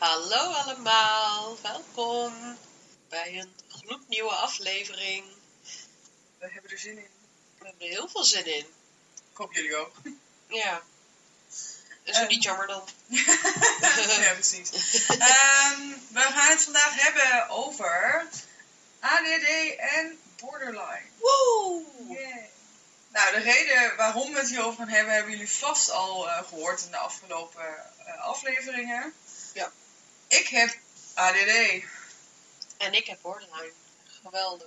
Hallo allemaal, welkom bij een gloednieuwe aflevering. We hebben er zin in. We hebben er heel veel zin in. Ik hoop jullie ook. Ja, is het niet jammer dan? Ja, precies. We gaan het vandaag hebben over ADD en borderline. Woe! Yeah. Nou, de reden waarom we het hierover gaan hebben jullie vast al gehoord in de afgelopen afleveringen. Ja. Ik heb ADD. En ik heb borderline. Geweldig.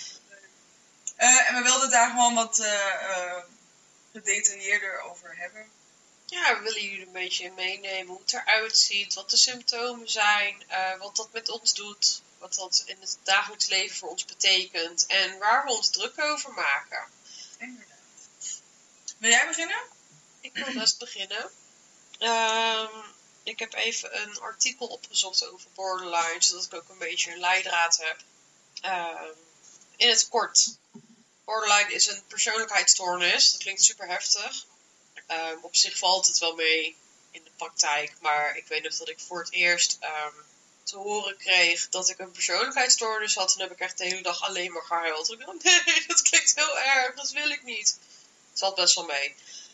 En we wilden daar gewoon wat gedetailleerder over hebben. Ja, we willen jullie een beetje in meenemen hoe het eruit ziet, wat de symptomen zijn, wat dat met ons doet, wat dat in het dagelijks leven voor ons betekent en waar we ons druk over maken. Inderdaad. Wil jij beginnen? Ik wil best beginnen. Ik heb even een artikel opgezocht over borderline, zodat ik ook een beetje een leidraad heb. In het kort. Borderline is een persoonlijkheidsstoornis. Dat klinkt super heftig. Op zich valt het wel mee in de praktijk. Maar ik weet nog dat ik voor het eerst te horen kreeg dat ik een persoonlijkheidsstoornis had. En heb ik echt de hele dag alleen maar gehuild. Ik dacht, nee, dat klinkt heel erg. Dat wil ik niet. Het valt best wel mee.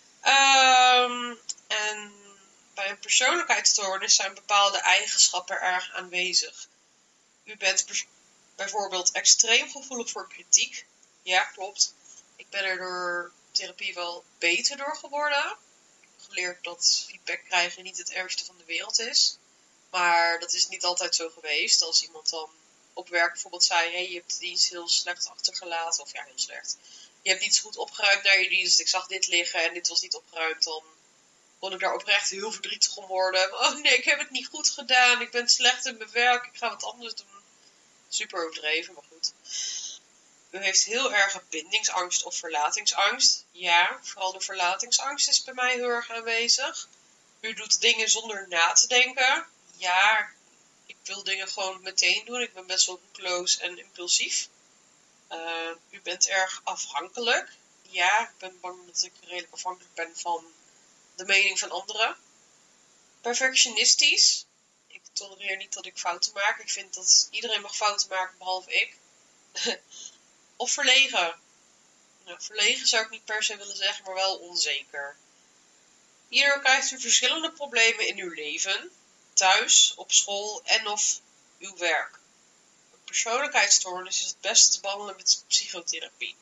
En bij een persoonlijkheidsstoornis zijn bepaalde eigenschappen erg aanwezig. U bent bijvoorbeeld extreem gevoelig voor kritiek. Ja, klopt. Ik ben er door therapie wel beter door geworden. Ik heb geleerd dat feedback krijgen niet het ergste van de wereld is. Maar dat is niet altijd zo geweest. Als iemand dan op werk bijvoorbeeld zei, hey, je hebt de dienst heel slecht achtergelaten. Of ja, heel slecht. Je hebt niet zo goed opgeruimd naar je dienst. Ik zag dit liggen en dit was niet opgeruimd. Dan kon ik daar oprecht heel verdrietig om worden. Oh nee, ik heb het niet goed gedaan. Ik ben slecht in mijn werk. Ik ga wat anders doen. Super overdreven, maar goed. U heeft heel erg bindingsangst of verlatingsangst. Ja, vooral de verlatingsangst is bij mij heel erg aanwezig. U doet dingen zonder na te denken. Ja, ik wil dingen gewoon meteen doen. Ik ben best wel roekeloos en impulsief. U bent erg afhankelijk. Ja, ik ben bang dat ik redelijk afhankelijk ben van de mening van anderen. Perfectionistisch. Ik tolereer niet dat ik fouten maak. Ik vind dat iedereen mag fouten maken, behalve ik. Of verlegen. Nou, verlegen zou ik niet per se willen zeggen, maar wel onzeker. Hierdoor krijgt u verschillende problemen in uw leven. Thuis, op school en of uw werk. Een persoonlijkheidsstoornis is het beste te behandelen met psychotherapie.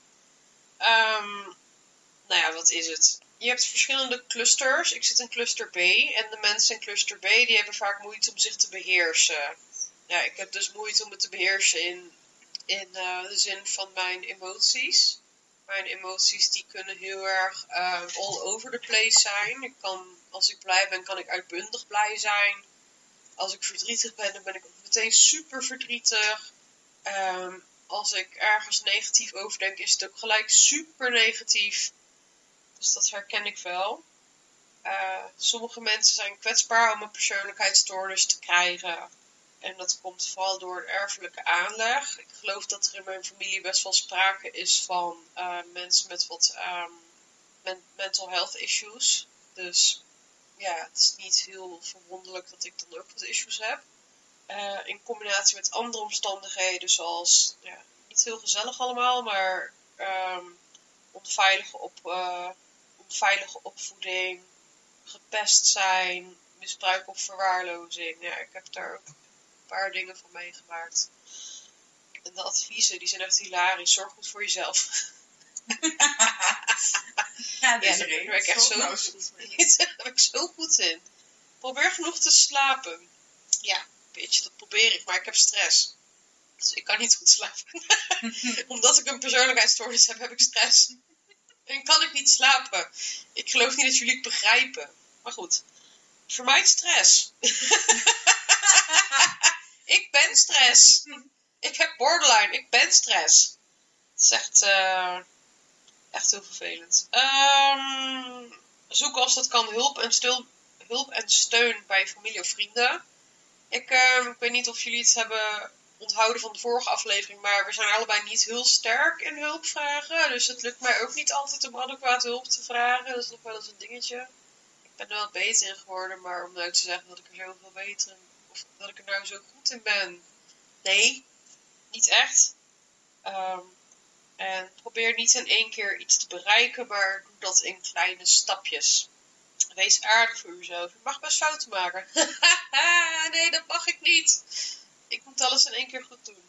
Nou ja, wat is het? Je hebt verschillende clusters. Ik zit in cluster B. En de mensen in cluster B die hebben vaak moeite om zich te beheersen. Ja, ik heb dus moeite om het te beheersen in de zin van mijn emoties. Mijn emoties die kunnen heel erg all over the place zijn. Als ik blij ben, kan ik uitbundig blij zijn. Als ik verdrietig ben, dan ben ik ook meteen super verdrietig. Als ik ergens negatief over denk, is het ook gelijk super negatief. Dus dat herken ik wel. Sommige mensen zijn kwetsbaar om een persoonlijkheidsstoornis te krijgen. En dat komt vooral door een erfelijke aanleg. Ik geloof dat er in mijn familie best wel sprake is van mensen met wat mental health issues. Dus ja, het is niet heel verwonderlijk dat ik dan ook wat issues heb. In combinatie met andere omstandigheden, zoals niet heel gezellig allemaal, maar onveilige opvoeding, gepest zijn, misbruik of verwaarlozing. Ja, ik heb daar ook een paar dingen van meegemaakt. En de adviezen, die zijn echt hilarisch. Zorg goed voor jezelf. Ja, daar ben ik echt zo goed in. Probeer genoeg te slapen. Ja, bitch, dat probeer ik, maar ik heb stress. Dus ik kan niet goed slapen. Omdat ik een persoonlijkheidsstoornis heb, heb ik stress. En kan ik niet slapen. Ik geloof niet dat jullie het begrijpen. Maar goed. Vermijd stress. Ik ben stress. Ik heb borderline. Ik ben stress. Het is echt heel vervelend. Zoek als dat kan hulp en steun bij familie of vrienden. Ik weet niet of jullie het hebben onthouden van de vorige aflevering, maar we zijn allebei niet heel sterk in hulpvragen. Dus het lukt mij ook niet altijd om adequaat hulp te vragen. Dat is nog wel eens een dingetje. Ik ben er wel beter in geworden, maar om nou te zeggen dat ik er zoveel beter Of dat ik er nou zo goed in ben. Nee, niet echt. En probeer niet in één keer iets te bereiken, maar doe dat in kleine stapjes. Wees aardig voor uzelf. Je mag best fouten maken. Nee, dat mag ik niet. Ik moet alles in één keer goed doen.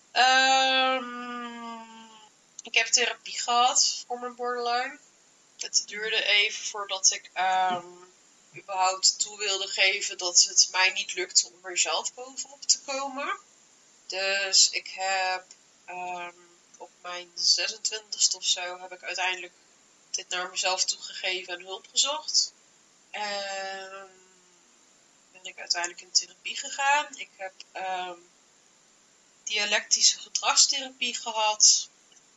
Ik heb therapie gehad voor mijn borderline. Het duurde even voordat ik überhaupt toe wilde geven dat het mij niet lukte om er zelf bovenop te komen. Dus ik heb op mijn 26e of zo heb ik uiteindelijk dit naar mezelf toegegeven en hulp gezocht. En ben ik uiteindelijk in therapie gegaan. Ik heb dialectische gedragstherapie gehad.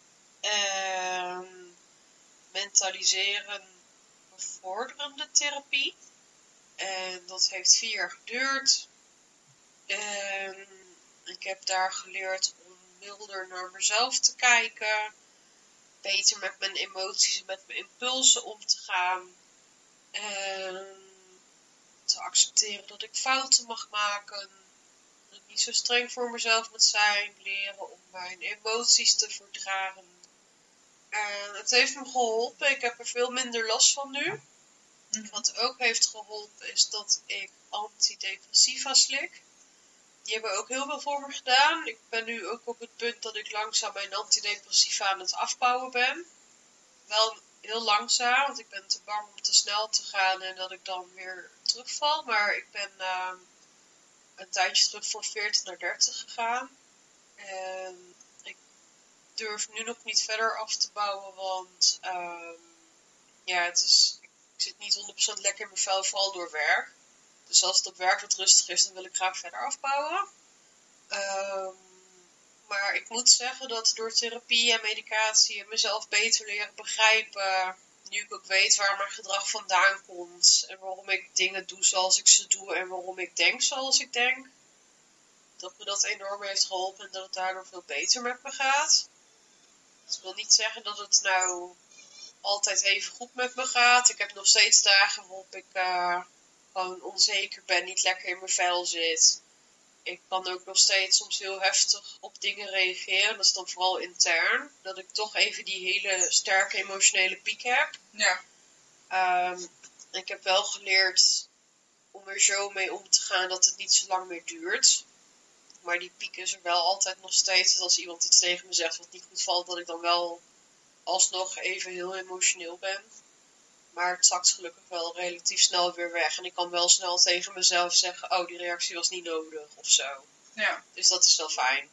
En mentaliseren bevorderende therapie. En dat heeft 4 jaar geduurd. En ik heb daar geleerd om milder naar mezelf te kijken. Beter met mijn emoties en met mijn impulsen om te gaan. En te accepteren dat ik fouten mag maken. Dat ik niet zo streng voor mezelf moet zijn. Leren om mijn emoties te verdragen. En het heeft me geholpen. Ik heb er veel minder last van nu. Wat ook heeft geholpen is dat ik antidepressiva slik. Die hebben ook heel veel voor me gedaan. Ik ben nu ook op het punt dat ik langzaam mijn antidepressiva aan het afbouwen ben. Wel heel langzaam, want ik ben te bang om te snel te gaan en dat ik dan weer terugval. Maar ik ben een tijdje terug van 40 naar 30 gegaan. En ik durf nu nog niet verder af te bouwen, want ik zit niet 100% lekker in mijn vel, vooral door werk. Dus als het op werk wat rustig is, dan wil ik graag verder afbouwen. Maar ik moet zeggen dat door therapie en medicatie en mezelf beter leren begrijpen, nu ik ook weet waar mijn gedrag vandaan komt en waarom ik dingen doe zoals ik ze doe en waarom ik denk zoals ik denk, dat me dat enorm heeft geholpen en dat het daardoor veel beter met me gaat. Dat wil niet zeggen dat het nou altijd even goed met me gaat. Ik heb nog steeds dagen waarop ik gewoon onzeker ben, niet lekker in mijn vel zit. Ik kan ook nog steeds soms heel heftig op dingen reageren. Dat is dan vooral intern. Dat ik toch even die hele sterke emotionele piek heb. Ja. Ik heb wel geleerd om er zo mee om te gaan dat het niet zo lang meer duurt. Maar die piek is er wel altijd nog steeds. Dus als iemand iets tegen me zegt wat niet goed valt, dat ik dan wel alsnog even heel emotioneel ben. Maar het zakt gelukkig wel relatief snel weer weg. En ik kan wel snel tegen mezelf zeggen, oh, die reactie was niet nodig of zo. Ja. Dus dat is wel fijn.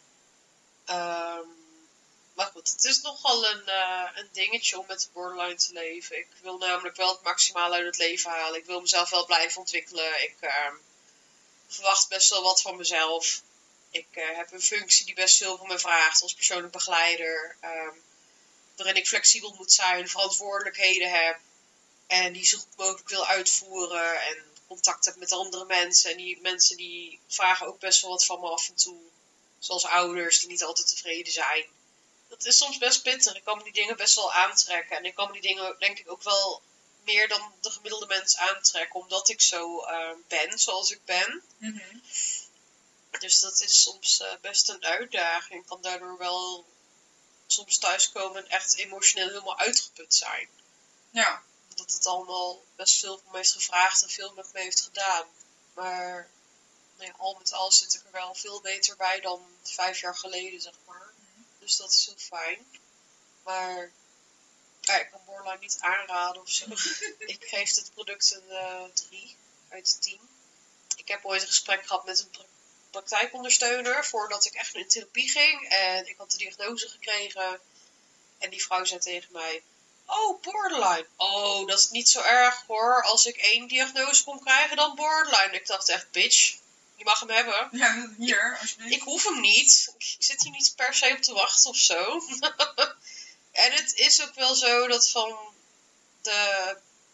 Maar goed, het is nogal een dingetje om met de borderline te leven. Ik wil namelijk wel het maximale uit het leven halen. Ik wil mezelf wel blijven ontwikkelen. Ik verwacht best wel wat van mezelf. Ik heb een functie die best veel van me vraagt als persoonlijk begeleider. Waarin ik flexibel moet zijn, verantwoordelijkheden heb. En die zo goed mogelijk wil uitvoeren. En contact heb met andere mensen. En die mensen die vragen ook best wel wat van me af en toe. Zoals ouders die niet altijd tevreden zijn. Dat is soms best pittig. Ik kan me die dingen best wel aantrekken. En ik kan me die dingen denk ik ook wel meer dan de gemiddelde mens aantrekken. Omdat ik zo ben zoals ik ben. Mm-hmm. Dus dat is soms best een uitdaging. Ik kan daardoor wel soms thuiskomen en echt emotioneel helemaal uitgeput zijn. Ja. Dat het allemaal best veel van me heeft gevraagd en veel met me heeft gedaan. Maar nou ja, al met al zit ik er wel veel beter bij dan 5 jaar geleden, zeg maar. Dus dat is heel fijn. Maar ja, ik kan borderline niet aanraden of zo. Ik geef het product een 3 uit de 10. Ik heb ooit een gesprek gehad met een praktijkondersteuner voordat ik echt in therapie ging. En ik had de diagnose gekregen. En die vrouw zei tegen mij, oh, borderline. Oh, dat is niet zo erg hoor. Als ik 1 diagnose kon krijgen, dan borderline. Ik dacht echt, bitch, je mag hem hebben. Ja, hier, alsjeblieft. Ik hoef hem niet. Ik zit hier niet per se op te wachten of zo. En het is ook wel zo dat van de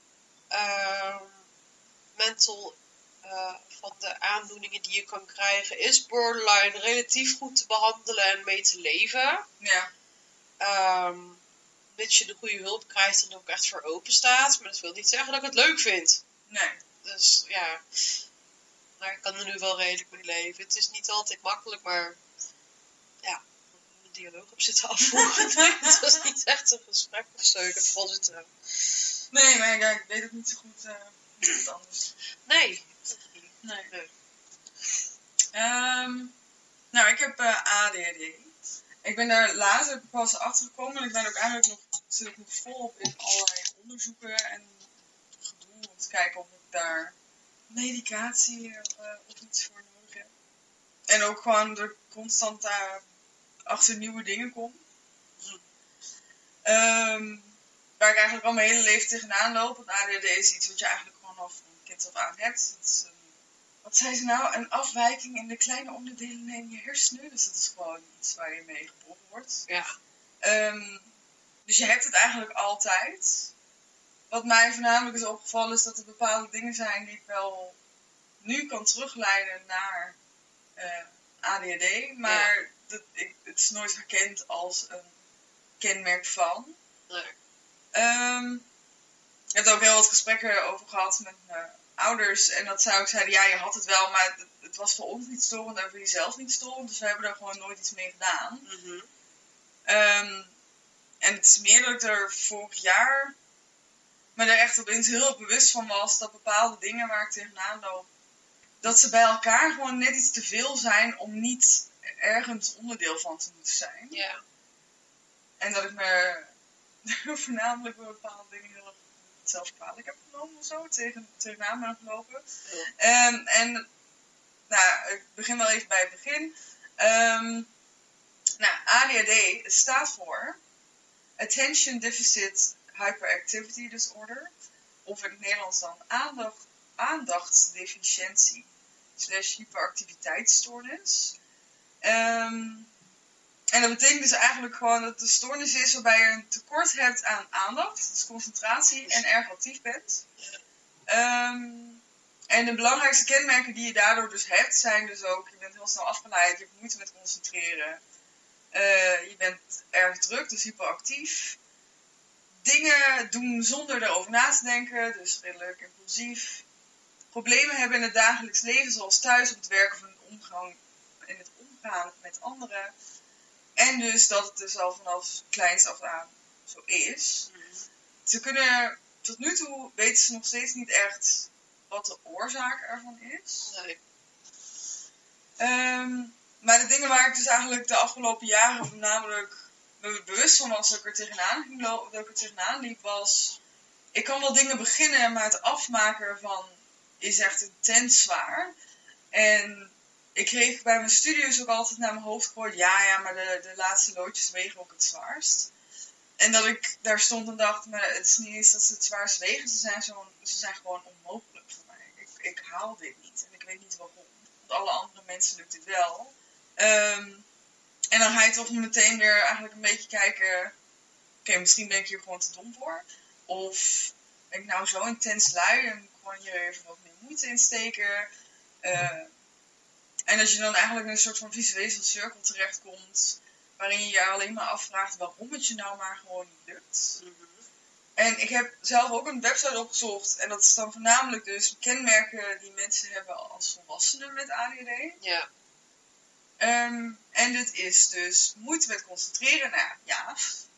mental... van de aandoeningen die je kan krijgen, is borderline relatief goed te behandelen en mee te leven. Ja. Mits je de goede hulp krijgt en er ook echt voor open staat. Maar dat wil niet zeggen dat ik het leuk vind. Nee. Dus ja. Maar ik kan er nu wel redelijk mee leven. Het is niet altijd makkelijk, maar ja, een dialoog op zitten afvoeren. Nee, het was niet echt een gesprek of zo. Ik heb vooral zitten... Nee, maar ja, ik weet het niet zo goed anders. Nee. Nee. Nou, ik heb ADHD. Ik ben daar later pas achter gekomen. En ik ben ook eigenlijk zit ik nog volop in allerlei onderzoeken en gedoe. Om te kijken of ik daar medicatie of iets voor nodig heb. En ook gewoon er constant daar achter nieuwe dingen kom. Waar ik eigenlijk al mijn hele leven tegenaan loop. Want ADHD is iets wat je eigenlijk gewoon al van kind af aan hebt. Het is wat zei ze nou? Een afwijking in de kleine onderdelen in je hersenen. Dus dat is gewoon iets waar je mee geboren wordt. Ja. Dus je hebt het eigenlijk altijd. Wat mij voornamelijk is opgevallen is dat er bepaalde dingen zijn die ik wel nu kan terugleiden naar ADHD. Maar het is nooit herkend als een kenmerk van. Nee. Ik heb er ook heel wat gesprekken over gehad met mijn ouders. En dat zij ook zeiden, ja, je had het wel, maar het was voor ons niet storend en voor jezelf niet storend. Dus we hebben er gewoon nooit iets mee gedaan. Mm-hmm. En het is meer dat ik er vorig jaar me er echt opeens heel bewust van was dat bepaalde dingen waar ik tegenaan loop, dat ze bij elkaar gewoon net iets te veel zijn om niet ergens onderdeel van te moeten zijn. Ja. En dat ik me voornamelijk bij bepaalde dingen heel erg zelf kwalijk heb genomen of zo, tegenaan ben gelopen. Ja. En nou, ik begin wel even bij het begin. Nou, ADHD staat voor Attention Deficit Hyperactivity Disorder. Of in het Nederlands dan aandachtsdeficiëntie / hyperactiviteitsstoornis. En dat betekent dus eigenlijk gewoon dat het een stoornis is waarbij je een tekort hebt aan aandacht, dus concentratie, en erg actief bent. En de belangrijkste kenmerken die je daardoor dus hebt, zijn dus ook, je bent heel snel afgeleid, je hebt moeite met concentreren, je bent erg druk, dus hyperactief. Dingen doen zonder erover na te denken, dus redelijk impulsief. Problemen hebben in het dagelijks leven, zoals thuis, op het werk of in het omgaan met anderen. En dus dat het dus al vanaf kleins af aan zo is. Ze kunnen, tot nu toe weten ze nog steeds niet echt wat de oorzaak ervan is. Nee. Maar de dingen waar ik dus eigenlijk de afgelopen jaren voornamelijk me bewust van was dat ik er tegenaan liep, was, ik kan wel dingen beginnen, maar het afmaken ervan is echt intens zwaar. En ik kreeg bij mijn studies ook altijd naar mijn hoofd gegooid, ja, maar de laatste loodjes wegen ook het zwaarst. En dat ik daar stond en dacht, maar het is niet eens dat ze het zwaarst wegen, ze zijn gewoon onmogelijk voor mij. Ik haal dit niet en ik weet niet waarom. Want alle andere mensen lukt dit wel. En dan ga je toch meteen weer eigenlijk een beetje kijken, oké, misschien ben ik hier gewoon te dom voor. Of ben ik nou zo intens lui en moet ik gewoon hier even wat meer moeite in steken. En als je dan eigenlijk in een soort van visuele cirkel terechtkomt, waarin je je alleen maar afvraagt waarom het je nou maar gewoon niet lukt. Mm-hmm. En ik heb zelf ook een website opgezocht en dat is dan voornamelijk dus kenmerken die mensen hebben als volwassenen met ADHD. Ja. En dit is dus moeite met concentreren. Nou ja.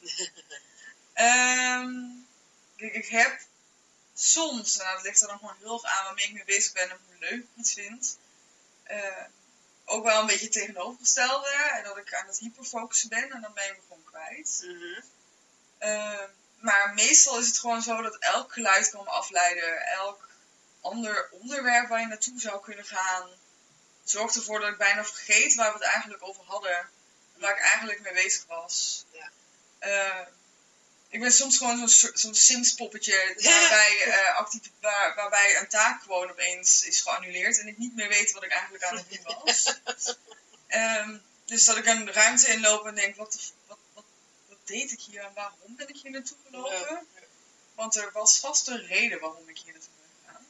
Ik heb soms, nou dat ligt er dan gewoon heel erg aan waarmee ik mee bezig ben en hoe leuk ik iets vind. Ook wel een beetje tegenovergestelde. En dat ik aan het hyperfocussen ben en dan ben je me gewoon kwijt. Mm-hmm. Maar meestal is het gewoon zo dat elk geluid kan me afleiden. Elk ander onderwerp waar je naartoe zou kunnen gaan zorgt ervoor dat ik bijna vergeet waar we het eigenlijk over hadden. En waar ik eigenlijk mee bezig was. Ja. Ik ben soms gewoon zo'n Sims poppetje waarbij een taak gewoon opeens is geannuleerd en ik niet meer weet wat ik eigenlijk aan het doen was. Dus dat ik een ruimte inloop en denk, wat deed ik hier en waarom ben ik hier naartoe gelopen? Ja. Want er was vast een reden waarom ik hier naartoe ben gegaan.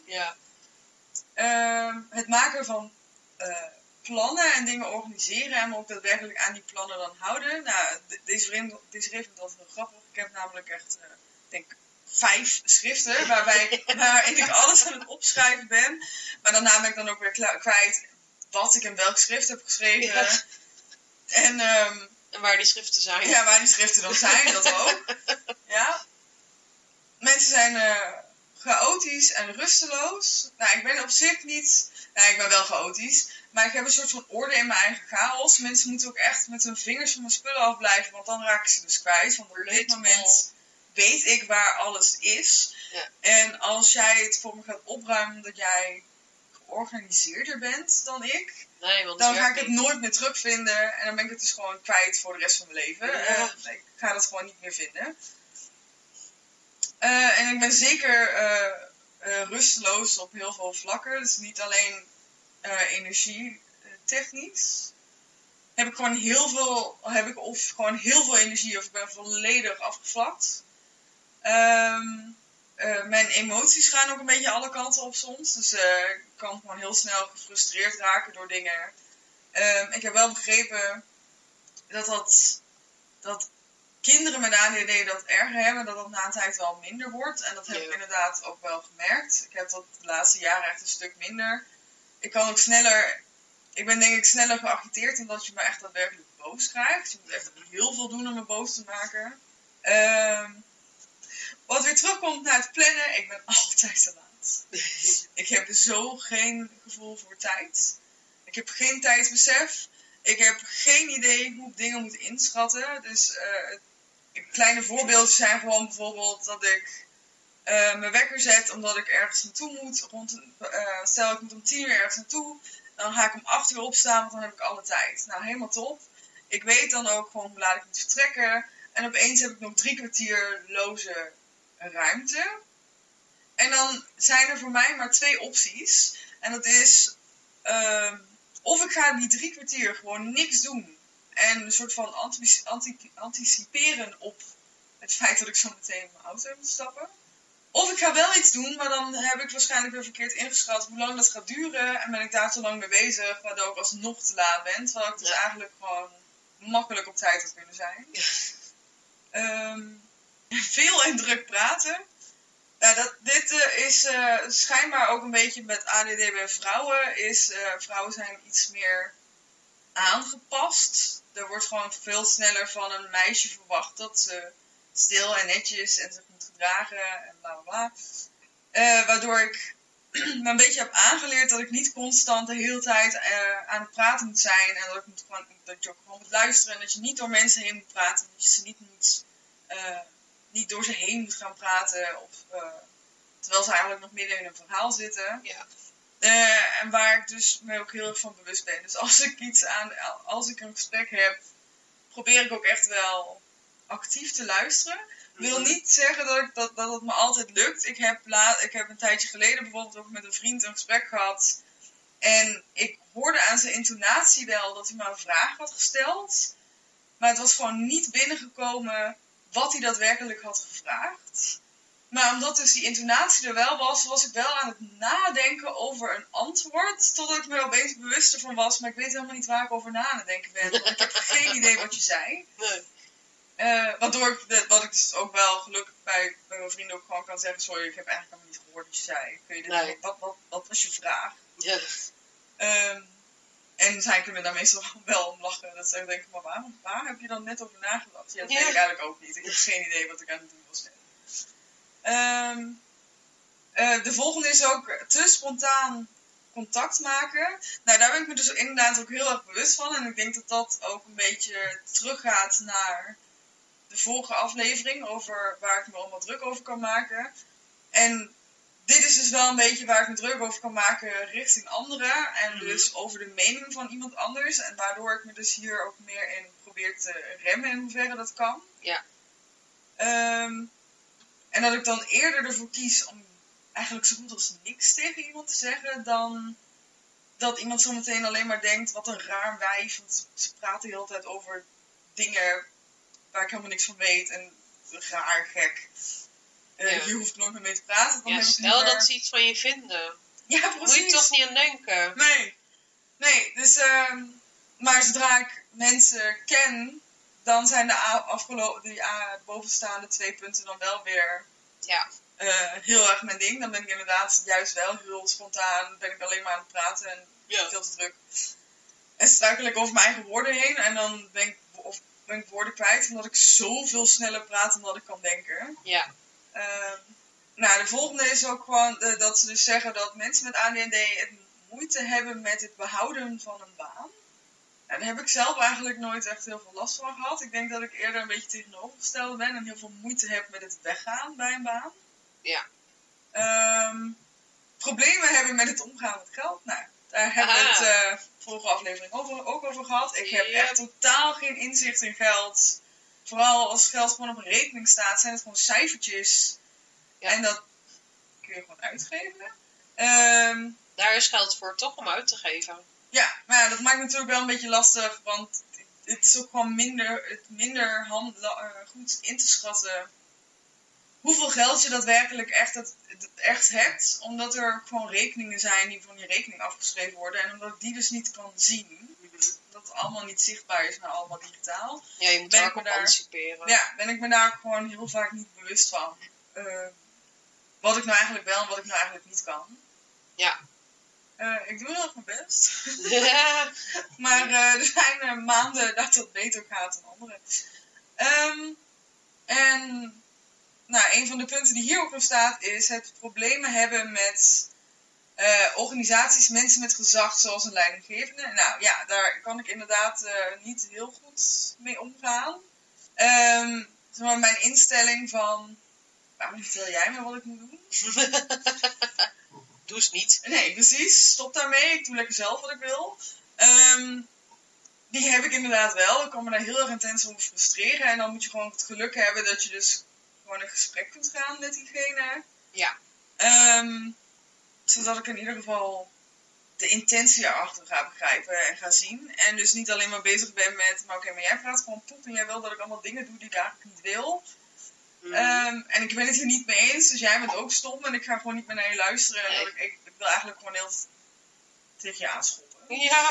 Ja. Het maken van plannen en dingen organiseren en me ook daadwerkelijk aan die plannen dan houden. Nou, deze vriend vindt dat heel grappig. Ik heb namelijk echt, denk 5 schriften, waarin ik alles aan het opschrijven ben. Maar daarna ben ik dan ook weer kwijt wat ik in welk schrift heb geschreven. Ja. En waar die schriften zijn. ja, waar die schriften dan zijn, dat ook. Ja. Mensen zijn chaotisch en rusteloos. Nou, ik ben op zich niet... Nou, ik ben wel chaotisch. Maar ik heb een soort van orde in mijn eigen chaos. Mensen moeten ook echt met hun vingers van mijn spullen afblijven. Want dan raak ik ze dus kwijt. Want op dit moment weet ik waar alles is. Ja. En als jij het voor me gaat opruimen omdat jij georganiseerder bent dan ik... Nee, want dan ga ik het nooit meer terugvinden. En dan ben ik het dus gewoon kwijt voor de rest van mijn leven. Ja. Ik ga dat gewoon niet meer vinden. En ik ben zeker rusteloos op heel veel vlakken. Dus niet alleen energietechnisch. Heb ik gewoon heel veel energie of ik ben volledig afgevlakt. Mijn emoties gaan ook een beetje alle kanten op soms. Dus ik kan gewoon heel snel gefrustreerd raken door dingen. Ik heb wel begrepen dat kinderen met ADHD dat erger hebben, dat dat na een tijd wel minder wordt. En dat heb ik inderdaad ook wel gemerkt. Ik heb dat de laatste jaren echt een stuk minder. Ik ben denk ik sneller geagiteerd dan dat je me echt daadwerkelijk boos krijgt. Je moet echt heel veel doen om me boos te maken. Wat weer terugkomt naar het plannen, ik ben altijd te laat. Ik heb zo geen gevoel voor tijd. Ik heb geen tijdsbesef. Ik heb geen idee hoe ik dingen moet inschatten. Dus kleine voorbeelden zijn gewoon bijvoorbeeld dat ik mijn wekker zet omdat ik ergens naartoe moet. Stel ik moet om 10 uur ergens naartoe. Dan ga ik om 8 uur opstaan, want dan heb ik alle tijd. Nou, helemaal top. Ik weet dan ook gewoon hoe laat ik moet vertrekken. En opeens heb ik nog 3 kwartier loze ruimte. En dan zijn er voor mij maar 2 opties. En dat is... of ik ga die 3 kwartier gewoon niks doen. En een soort van anticiperen op het feit dat ik zo meteen in mijn auto moet stappen. Of ik ga wel iets doen, maar dan heb ik waarschijnlijk weer verkeerd ingeschat hoe lang dat gaat duren. En ben ik daar te lang mee bezig, waardoor ik alsnog te laat ben. Terwijl ik dus eigenlijk gewoon makkelijk op tijd had kunnen zijn. Veel en druk praten. Dit is schijnbaar ook een beetje met ADD bij vrouwen. Vrouwen zijn iets meer aangepast. Er wordt gewoon veel sneller van een meisje verwacht dat ze stil en netjes en zich moet gedragen en bla bla bla. Waardoor ik me een beetje heb aangeleerd dat ik niet constant de hele tijd aan het praten moet zijn. En dat je ook gewoon moet luisteren en dat je niet door mensen heen moet praten. Dat je ze niet door ze heen moet gaan praten. Terwijl ze eigenlijk nog midden in een verhaal zitten. Ja. En waar ik dus me ook heel erg van bewust ben. Dus als ik een gesprek heb, probeer ik ook echt wel actief te luisteren. Ik wil niet zeggen dat het me altijd lukt. Ik heb een tijdje geleden bijvoorbeeld ook met een vriend een gesprek gehad. En ik hoorde aan zijn intonatie wel dat hij me een vraag had gesteld. Maar het was gewoon niet binnengekomen wat hij daadwerkelijk had gevraagd. Maar omdat dus die intonatie er wel was ik wel aan het nadenken over een antwoord. Totdat ik me opeens bewust ervan was. Maar ik weet helemaal niet waar ik over na aan het denken ben. Want ik heb geen idee wat je zei. Nee. Wat ik dus ook wel gelukkig bij mijn vrienden ook gewoon kan zeggen. Sorry, ik heb eigenlijk helemaal niet gehoord wat je zei. Kun je dit wat was je vraag? Ja. En zij kunnen daar meestal wel om lachen. Dat ze denken, maar waar heb je dan net over nagedacht? Ja, dat weet ik eigenlijk ook niet. Ik heb geen idee wat ik aan het doen was. De volgende is ook te spontaan contact maken. Nou, daar ben ik me dus inderdaad ook heel erg bewust van. En ik denk dat dat ook een beetje teruggaat naar de vorige aflevering. Over waar ik me allemaal druk over kan maken. En dit is dus wel een beetje waar ik me druk over kan maken richting anderen. En dus over de mening van iemand anders. En waardoor ik me dus hier ook meer in probeer te remmen in hoeverre dat kan. Ja. En dat ik dan eerder ervoor kies om eigenlijk zo goed als niks tegen iemand te zeggen. Dan dat iemand zo meteen alleen maar denkt, wat een raar wijf. Want ze praten de hele tijd over dingen waar ik helemaal niks van weet. En raar, gek. Hier hoef ik nooit meer mee te praten. Dan Stel dat ze iets van je vinden. Ja, precies. Moet je toch niet aan denken? Nee, dus... maar zodra ik mensen ken, dan zijn de bovenstaande 2 punten dan wel weer Ja. Heel erg mijn ding. Dan ben ik inderdaad juist wel heel spontaan. Ben ik alleen maar aan het praten en veel te druk. En struikel ik over mijn eigen woorden heen. En dan ben ik woorden kwijt. Omdat ik zoveel sneller praat dan dat ik kan denken. Ja. Nou, de volgende is ook gewoon dat ze dus zeggen dat mensen met ADHD het moeite hebben met het behouden van een baan. Nou, daar heb ik zelf eigenlijk nooit echt heel veel last van gehad. Ik denk dat ik eerder een beetje tegenovergesteld ben en heel veel moeite heb met het weggaan bij een baan. Ja. Problemen hebben met het omgaan met geld. Nou, daar hebben we het vorige aflevering ook over gehad. Ik heb echt totaal geen inzicht in geld. Vooral als geld gewoon op een rekening staat, zijn het gewoon cijfertjes. Ja. En dat kun je gewoon uitgeven. Daar is geld voor, toch, om uit te geven. Ja, maar ja, dat maakt natuurlijk wel een beetje lastig, want het is ook gewoon minder goed in te schatten hoeveel geld je daadwerkelijk echt hebt, omdat er gewoon rekeningen zijn die van je rekening afgeschreven worden en omdat ik die dus niet kan zien, dat het allemaal niet zichtbaar is, maar allemaal digitaal. Ja, je moet daar ook op anticiperen. Ja, ben ik me daar gewoon heel vaak niet bewust van. Wat ik nou eigenlijk wel en wat ik nou eigenlijk niet kan. Ja. Ik doe heel erg mijn best. Ja. Maar er zijn maanden dat het beter gaat dan andere. En nou, een van de punten die hier ook nog staat is het problemen hebben met organisaties, mensen met gezag zoals een leidinggevende. Nou ja, daar kan ik inderdaad niet heel goed mee omgaan. Zeg maar mijn instelling van, waarom vertel jij me wat ik moet doen? Doe eens niet. Nee, precies. Stop daarmee. Ik doe lekker zelf wat ik wil. Die heb ik inderdaad wel. Ik kan me daar heel erg intens over frustreren. En dan moet je gewoon het geluk hebben dat je dus gewoon een gesprek kunt gaan met diegene. Ja. Zodat ik in ieder geval de intentie erachter ga begrijpen en ga zien. En dus niet alleen maar bezig ben met, maar oké, maar jij praat gewoon poep en jij wil dat ik allemaal dingen doe die ik eigenlijk niet wil. En ik ben het hier niet mee eens, dus jij bent ook stom en ik ga gewoon niet meer naar je luisteren. En dat ik wil eigenlijk gewoon heel tegen je aanschoppen. Ja.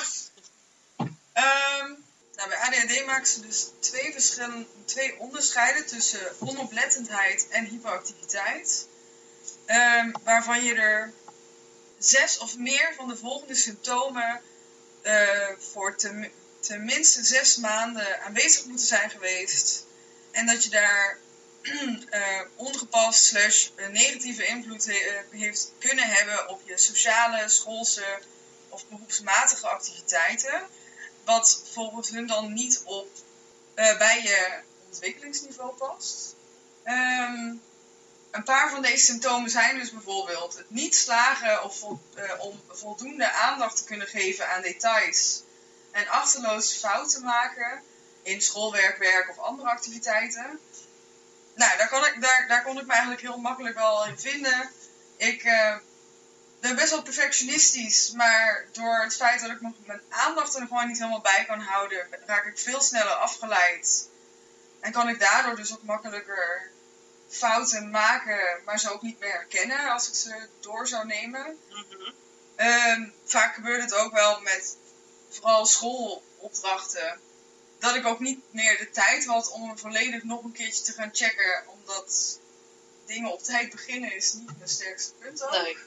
Nou, bij ADHD maken ze dus twee onderscheiden tussen onoplettendheid en hyperactiviteit. Waarvan je er 6 of meer van de volgende symptomen voor tenminste 6 maanden aanwezig moeten zijn geweest. En dat je daar ongepast / negatieve invloed heeft kunnen hebben op je sociale, schoolse of beroepsmatige activiteiten. Wat volgens hun dan niet bij je ontwikkelingsniveau past. Een paar van deze symptomen zijn dus bijvoorbeeld het niet slagen om voldoende aandacht te kunnen geven aan details en achterloos fouten maken in schoolwerk, werk of andere activiteiten. Nou, daar kon ik me eigenlijk heel makkelijk wel in vinden. Ik ben best wel perfectionistisch, maar door het feit dat ik mijn aandacht er gewoon niet helemaal bij kan houden, raak ik veel sneller afgeleid. En kan ik daardoor dus ook makkelijker fouten maken, maar ze ook niet meer herkennen als ik ze door zou nemen. Vaak gebeurt het ook wel met vooral schoolopdrachten, dat ik ook niet meer de tijd had om hem volledig nog een keertje te gaan checken, omdat dingen op tijd beginnen is niet mijn sterkste punt ook. Nee.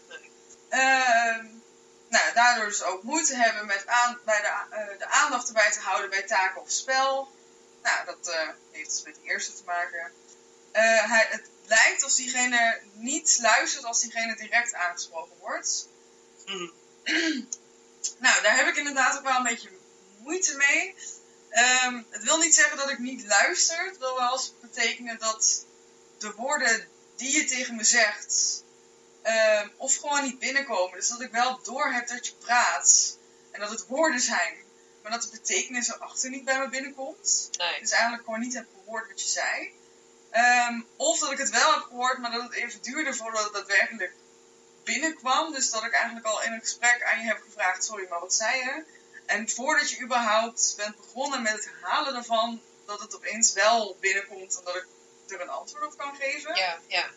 Nou, daardoor dus ook moeite hebben met de aandacht erbij te houden bij taken of spel. Nou, dat heeft dus met die eerste te maken. Het lijkt alsof diegene niet luistert als diegene direct aangesproken wordt. Nou, daar heb ik inderdaad ook wel een beetje moeite mee. Het wil niet zeggen dat ik niet luister. Het wil wel eens betekenen dat de woorden die je tegen me zegt of gewoon niet binnenkomen. Dus dat ik wel doorheb dat je praat. En dat het woorden zijn. Maar dat de betekenis erachter niet bij me binnenkomt. Nee. Dus eigenlijk gewoon niet heb gehoord wat je zei. Of dat ik het wel heb gehoord, maar dat het even duurde voordat het daadwerkelijk binnenkwam. Dus dat ik eigenlijk al in een gesprek aan je heb gevraagd, sorry, maar wat zei je? En voordat je überhaupt bent begonnen met het halen ervan, dat het opeens wel binnenkomt en dat ik er een antwoord op kan geven. Ja.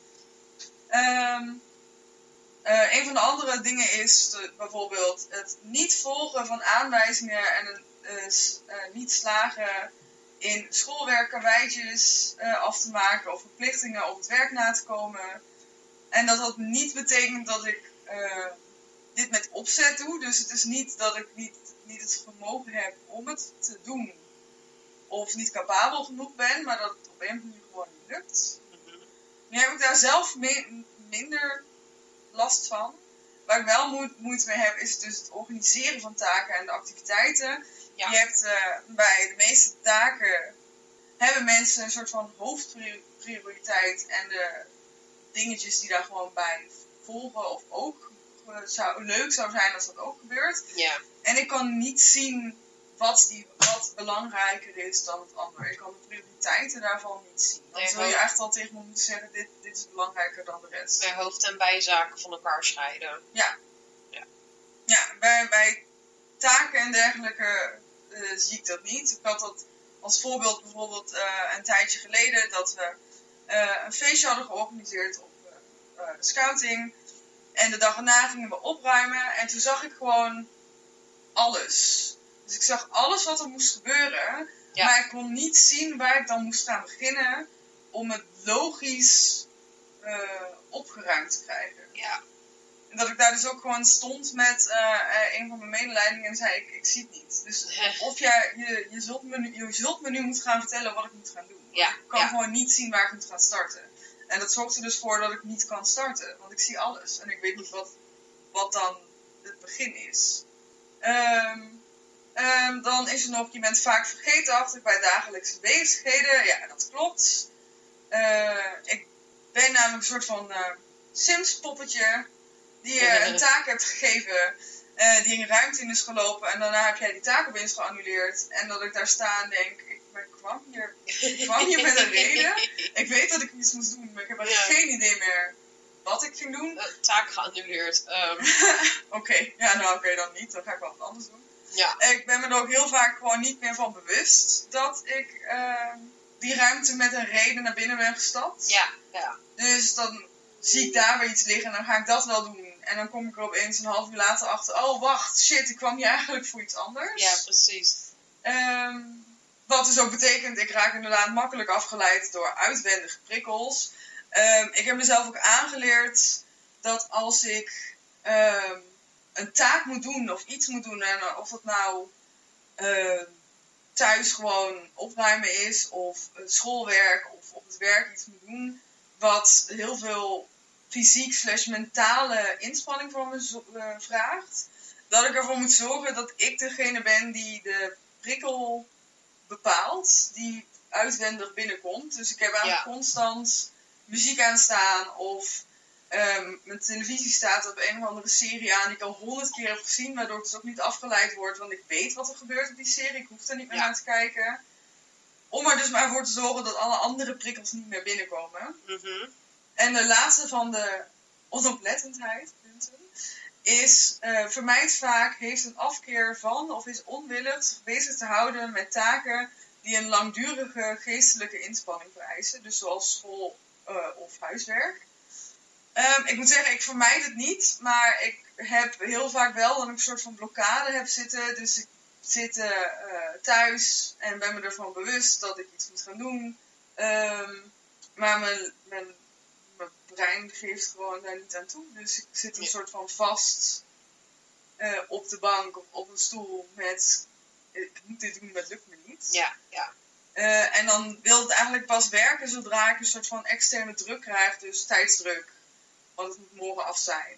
Een van de andere dingen is bijvoorbeeld het niet volgen van aanwijzingen en niet slagen in schoolwerk karweitjes af te maken of verplichtingen op het werk na te komen. En dat niet betekent dat ik dit met opzet doe. Dus het is niet dat ik niet het vermogen heb om het te doen. Of niet capabel genoeg ben, maar dat het op een manier gewoon niet lukt. Nu heb ik daar zelf minder last van. Waar ik wel moeite mee heb, is dus het organiseren van taken en de activiteiten. Ja. Je hebt bij de meeste taken hebben mensen een soort van hoofdprioriteit en de dingetjes die daar gewoon bij volgen of ook leuk zou zijn als dat ook gebeurt. Ja. En ik kan niet zien wat belangrijker is dan het ander. Ik kan de prioriteiten daarvan niet zien. Dan zul je echt al tegen me moeten zeggen, dit is belangrijker dan de rest. Bij hoofd- en bijzaken van elkaar scheiden. Ja. Bij taken en dergelijke zie ik dat niet. Ik had dat als voorbeeld bijvoorbeeld een tijdje geleden dat we een feestje hadden georganiseerd op scouting. En de dag erna gingen we opruimen en toen zag ik gewoon alles. Dus ik zag alles wat er moest gebeuren, maar ik kon niet zien waar ik dan moest gaan beginnen om het logisch opgeruimd te krijgen. Ja. En dat ik daar dus ook gewoon stond met een van mijn medeleidingen en zei, ik zie het niet. Dus of je zult me nu moeten gaan vertellen wat ik moet gaan doen. Ja. Ik kan gewoon niet zien waar ik moet gaan starten. En dat zorgt er dus voor dat ik niet kan starten. Want ik zie alles. En ik weet niet wat dan het begin is. Dan is er nog, je bent vaak vergeetachtig bij dagelijkse bezigheden. Ja, dat klopt. Ik ben namelijk een soort van Sims poppetje. Die je een taak hebt gegeven. Die een ruimte in is gelopen. En daarna heb jij die taak opeens geannuleerd. En dat ik daar sta en denk, ik kwam hier met een reden. Ik weet dat ik iets moest doen, maar ik heb geen idee meer wat ik ging doen. Taak geannuleerd. Oké, dan niet. Dan ga ik wel wat anders doen. Ja. Ik ben me er ook heel vaak gewoon niet meer van bewust dat ik die ruimte met een reden naar binnen ben gestapt. Ja. Dus dan zie ik daar weer iets liggen en dan ga ik dat wel doen. En dan kom ik er opeens een half uur later achter, oh wacht, shit, ik kwam hier eigenlijk voor iets anders. Ja, precies. Wat dus ook betekent, ik raak inderdaad makkelijk afgeleid door uitwendige prikkels. Ik heb mezelf ook aangeleerd dat als ik een taak moet doen of iets moet doen, en of dat nou thuis gewoon opruimen is of schoolwerk of op het werk iets moet doen, wat heel veel fysiek/mentale inspanning van me vraagt, dat ik ervoor moet zorgen dat ik degene ben die de prikkel bepaalt, die uitwendig binnenkomt. Dus ik heb eigenlijk constant muziek aanstaan of mijn televisie staat op een of andere serie aan die ik al 100 keer heb gezien, waardoor ik dus ook niet afgeleid word, want ik weet wat er gebeurt op die serie, ik hoef er niet meer naar te kijken. Om er dus maar voor te zorgen dat alle andere prikkels niet meer binnenkomen. Mm-hmm. En de laatste van de onoplettendheid is, vermijdt vaak, heeft een afkeer van of is onwillig zich bezig te houden met taken die een langdurige geestelijke inspanning vereisen. Dus zoals school of huiswerk. Ik moet zeggen, ik vermijd het niet, maar ik heb heel vaak wel dat ik een soort van blokkade heb zitten. Dus ik zit thuis en ben me ervan bewust dat ik iets moet gaan doen. Maar mijn brein geeft gewoon daar niet aan toe. Dus ik zit een soort van vast op de bank of op een stoel met, ik moet dit doen, maar het lukt me niet. Ja. En dan wil het eigenlijk pas werken zodra ik een soort van externe druk krijg, dus tijdsdruk. Want het moet morgen af zijn.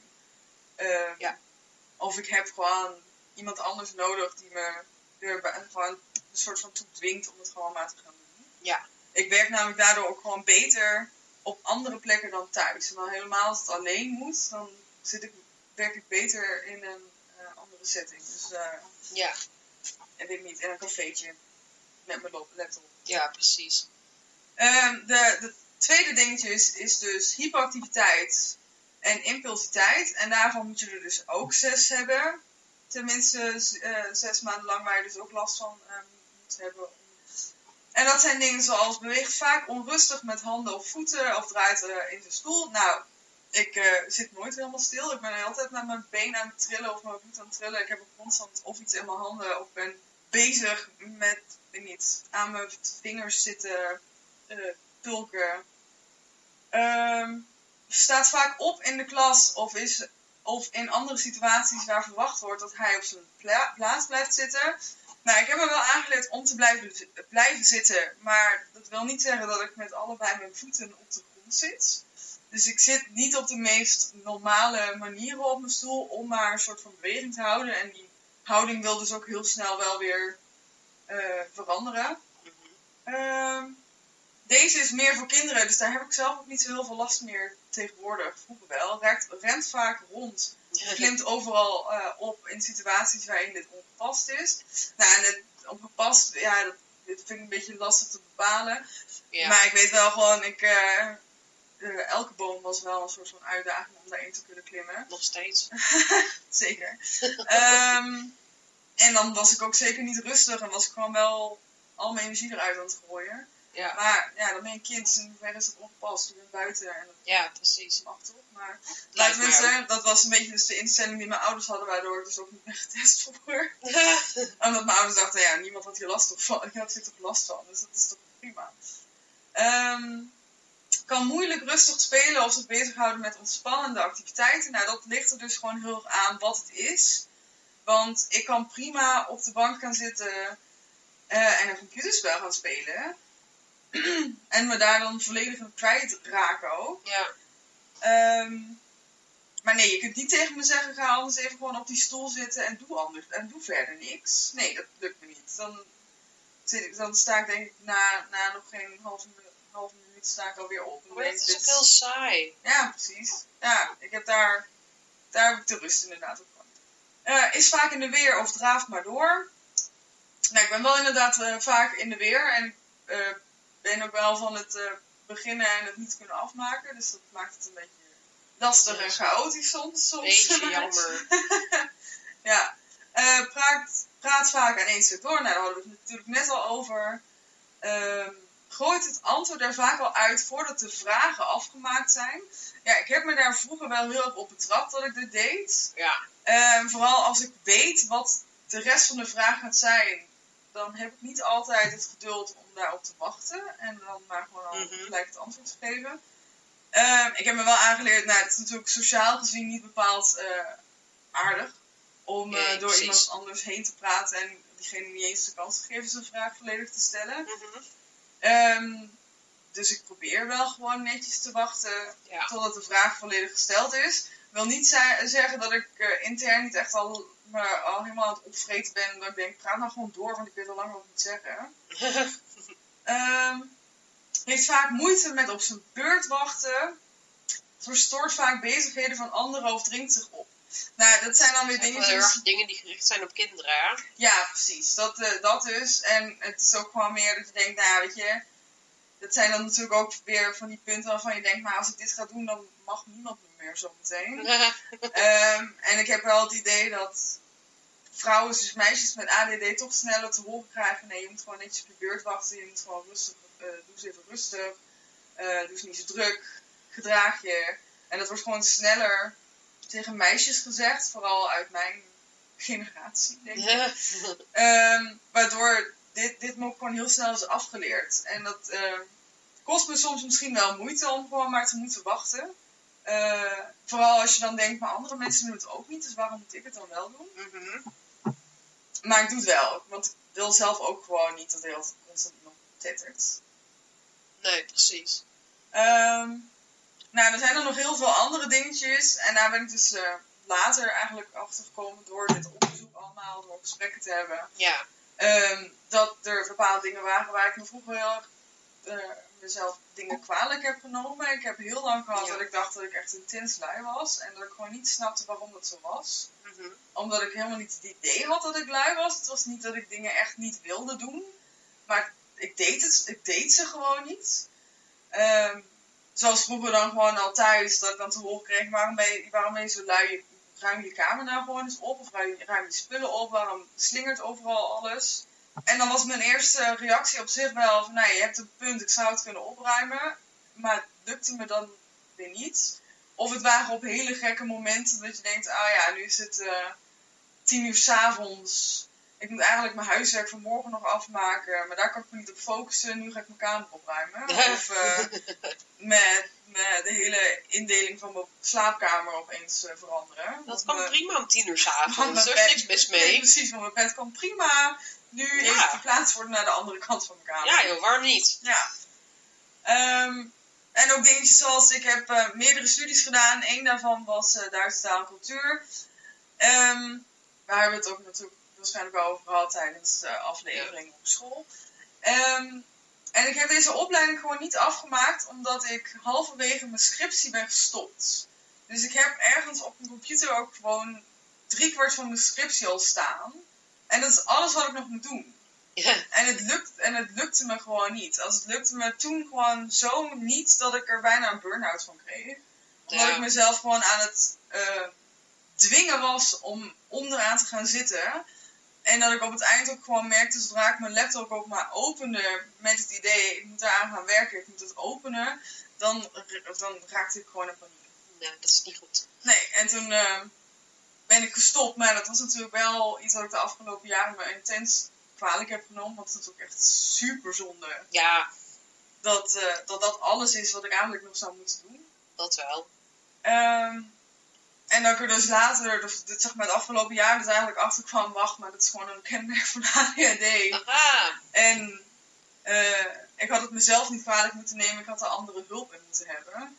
Of ik heb gewoon iemand anders nodig die me er gewoon een soort van toe dwingt om het gewoon maar te gaan doen. Ja. Ik werk namelijk daardoor ook gewoon beter op andere plekken dan thuis. En dan helemaal als het alleen moet, dan werk ik beter in een andere setting. Dus en weet ik niet, in een cafeetje met mijn laptop. Ja, precies. De tweede dingetje is dus hyperactiviteit en impulsiviteit. En daarvan moet je er dus ook 6 hebben. Tenminste 6 maanden lang waar je dus ook last van moet hebben. En dat zijn dingen zoals beweegt vaak onrustig met handen of voeten of draait in zijn stoel. Nou, ik zit nooit helemaal stil. Ik ben altijd met mijn been aan het trillen of mijn voet aan het trillen. Ik heb ook constant of iets in mijn handen of ben bezig met, weet niet, aan mijn vingers zitten pulken. Staat vaak op in de klas of in andere situaties waar verwacht wordt dat hij op zijn plaats blijft zitten. Nou, ik heb me wel aangeleerd om te blijven zitten, maar dat wil niet zeggen dat ik met allebei mijn voeten op de grond zit. Dus ik zit niet op de meest normale manieren op mijn stoel om maar een soort van beweging te houden. En die houding wil dus ook heel snel wel weer veranderen. Deze is meer voor kinderen, dus daar heb ik zelf ook niet zo heel veel last meer tegenwoordig. Vroeger wel. Rent vaak rond. Klimt overal op in situaties waarin dit ongepast is. Nou, en het ongepast, ja, dit vind ik een beetje lastig te bepalen. Ja. Maar ik weet wel gewoon, elke boom was wel een soort van uitdaging om daarin te kunnen klimmen. Nog steeds. Zeker. En dan was ik ook zeker niet rustig en was ik gewoon wel al mijn energie eruit aan het gooien. Ja. Maar ja, dan ben je een kind, dus in hoeverre is het ongepast. Je bent buiten en dat ja, precies. Mag toch? Maar dat was een beetje dus de instelling die mijn ouders hadden, waardoor ik dus ook niet meer getest vroeger. Omdat mijn ouders dachten, ja, niemand had hier last van. Ik had hier toch last van, dus dat is toch prima. Kan moeilijk rustig spelen of zich bezighouden met ontspannende activiteiten. Nou, dat ligt er dus gewoon heel erg aan wat het is. Want ik kan prima op de bank gaan zitten en een computerspel gaan spelen. En me daar dan volledig in kwijt raken ook. Ja. Maar nee, je kunt niet tegen me zeggen, ga anders even gewoon op die stoel zitten en doe anders. En doe verder niks. Nee, dat lukt me niet. Dan sta ik denk ik na nog geen halve minuut sta ik alweer op. Maar dat is ook heel saai. Ja, precies. Ja, ik heb daar heb ik de rust inderdaad op van. Is vaak in de weer of draaft maar door. Nou, ik ben wel inderdaad vaak in de weer en ben ook wel van het beginnen en het niet kunnen afmaken. Dus dat maakt het een beetje lastig en chaotisch soms. Beetje jammer. Ja. Praat vaak aan één stuk door. Nou, daar hadden we het natuurlijk net al over. Gooit het antwoord er vaak al uit voordat de vragen afgemaakt zijn. Ja, ik heb me daar vroeger wel heel erg op betrapt dat ik dit deed. Ja. Vooral als ik weet wat de rest van de vraag gaat zijn, dan heb ik niet altijd het geduld om daarop te wachten. En dan maar gewoon al gelijk het antwoord te geven. Ik heb me wel aangeleerd, nou, het is natuurlijk sociaal gezien niet bepaald aardig. Om door iemand anders heen te praten en diegene niet eens de kans te geven zijn vraag volledig te stellen. Dus ik probeer wel gewoon netjes te wachten totdat de vraag volledig gesteld is. Wil niet zeggen dat ik intern niet echt al helemaal aan het opvreten ben. Dat ik denk, praat nou gewoon door, want ik weet al lang wat ik moet zeggen. Heeft vaak moeite met op zijn beurt wachten. Verstoort vaak bezigheden van anderen of dringt zich op. Nou, dat zijn dan weer dingen die gericht zijn op kinderen, hè? Ja, precies. Dat dus. En het is ook gewoon meer dat je denkt, nou, weet je, dat zijn dan natuurlijk ook weer van die punten waarvan je denkt, maar als ik dit ga doen, dan mag niemand me meer zo meteen. En ik heb wel het idee dat vrouwen, dus meisjes met ADD, toch sneller te horen krijgen, nee, je moet gewoon netjes op je beurt wachten, je moet gewoon rustig, doe eens even rustig, doe eens niet zo druk, gedraag je. En dat wordt gewoon sneller tegen meisjes gezegd, vooral uit mijn generatie, denk ik. Waardoor dit me ook gewoon heel snel is afgeleerd. En dat kost me soms misschien wel moeite om gewoon maar te moeten wachten. Vooral als je dan denkt, maar andere mensen doen het ook niet, dus waarom moet ik het dan wel doen? Maar ik doe het wel, want ik wil zelf ook gewoon niet dat de hele tijd constant iemand tettert. Nee, precies. Nou, er zijn er nog heel veel andere dingetjes. En daar ben ik dus later eigenlijk achtergekomen door dit onderzoek allemaal, door gesprekken te hebben. Ja. Dat er bepaalde dingen waren waar ik me vroeger heel erg mezelf dingen kwalijk heb genomen. Ik heb heel lang gehad dat ik dacht dat ik echt intens lui was. En dat ik gewoon niet snapte waarom dat zo was. Omdat ik helemaal niet het idee had dat ik lui was. Het was niet dat ik dingen echt niet wilde doen. Maar ik deed ze gewoon niet. Zoals vroeger dan gewoon al thuis, dat ik dan te horen kreeg, waarom ben je zo lui? Ruim je kamer nou gewoon eens op, of ruim je spullen op, waarom slingert overal alles? En dan was mijn eerste reactie op zich wel van, nou, je hebt een punt, ik zou het kunnen opruimen, maar het lukte me dan weer niet. Of het waren op hele gekke momenten dat je denkt, nu is het 10 uur 's avonds ik moet eigenlijk mijn huiswerk van morgen nog afmaken, maar daar kan ik me niet op focussen. Nu ga ik mijn kamer opruimen. Of met de hele indeling van mijn slaapkamer opeens veranderen. Dat kan prima om 10 uur 's avonds. Er is niks mis mee. Nee, precies, want mijn bed kan prima nu even verplaatst worden naar de andere kant van mijn kamer. Ja joh, waarom niet? Ja. En ook dingetjes zoals, ik heb meerdere studies gedaan. Eén daarvan was Duitse taal en cultuur. Waar hebben we het ook natuurlijk waarschijnlijk wel over gehad tijdens de aflevering op school. En ik heb deze opleiding gewoon niet afgemaakt, omdat ik halverwege mijn scriptie ben gestopt. Dus ik heb ergens op mijn computer ook gewoon 3/4 van mijn scriptie al staan. En dat is alles wat ik nog moet doen. Ja. En het lukte me gewoon niet. Het lukte me toen gewoon zo niet dat ik er bijna een burn-out van kreeg. Omdat ik mezelf gewoon aan het dwingen was om eraan te gaan zitten. En dat ik op het eind ook gewoon merkte, zodra ik mijn laptop ook maar opende met het idee, ik moet eraan gaan werken, ik moet het openen, dan raakte ik gewoon in paniek. Nee, dat is niet goed. Nee, en toen ben ik gestopt. Maar dat was natuurlijk wel iets wat ik de afgelopen jaren me intens kwalijk heb genomen. Want het is ook echt super zonde. Ja. Dat alles is wat ik eigenlijk nog zou moeten doen. Dat wel. En dat ik er dus later, zeg maar het afgelopen jaar, dus eigenlijk achter kwam, wacht, maar dat is gewoon een kenmerk van ADHD. Aha. En ik had het mezelf niet kwalijk moeten nemen, ik had er andere hulp in moeten hebben.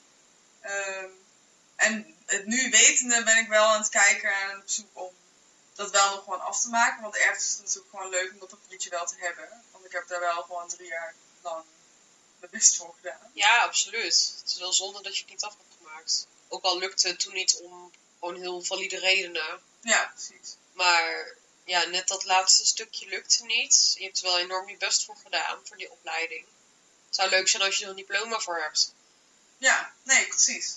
En het nu wetende ben ik wel aan het kijken en op zoek om dat wel nog gewoon af te maken. Want ergens is het natuurlijk gewoon leuk om dat papiertje wel te hebben. Want ik heb daar wel gewoon 3 jaar lang mijn best voor gedaan. Ja, absoluut. Het is wel zonde dat je het niet af hebt gemaakt. Ook al lukte het toen niet om gewoon heel valide redenen. Ja, precies. Maar ja, net dat laatste stukje lukte niet. Je hebt er wel enorm je best voor gedaan, voor die opleiding. Het zou leuk zijn als je er een diploma voor hebt. Ja, nee, precies.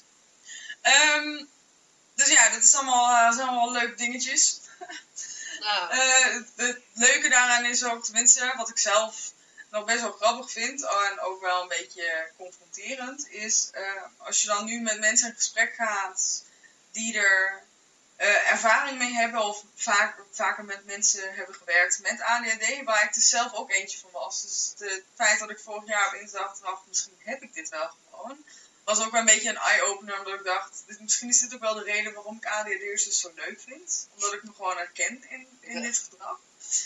Dus ja, dat zijn allemaal leuke dingetjes. Ja. Het leuke daaraan is ook, tenminste, wat ik zelf nog best wel grappig vind en ook wel een beetje confronterend, is als je dan nu met mensen in gesprek gaat die er ervaring mee hebben of vaker met mensen hebben gewerkt met ADHD, waar ik dus zelf ook eentje van was. Dus het feit dat ik vorig jaar op indacht, misschien heb ik dit wel gewoon, was ook wel een beetje een eye-opener, omdat ik dacht, misschien is dit ook wel de reden waarom ik ADHD'ers dus zo leuk vind. Omdat ik me gewoon herken in dit gedrag.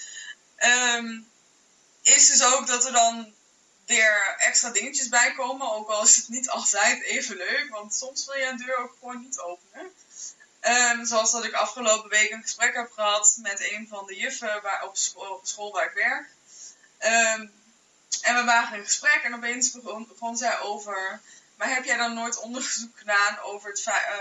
Is dus ook dat er dan weer extra dingetjes bij komen, ook al is het niet altijd even leuk, want soms wil je een deur ook gewoon niet openen. Zoals dat ik afgelopen week een gesprek heb gehad met een van de juffen op school waar ik werk. En we waren in gesprek en opeens begon zij over, maar heb jij dan nooit onderzoek gedaan over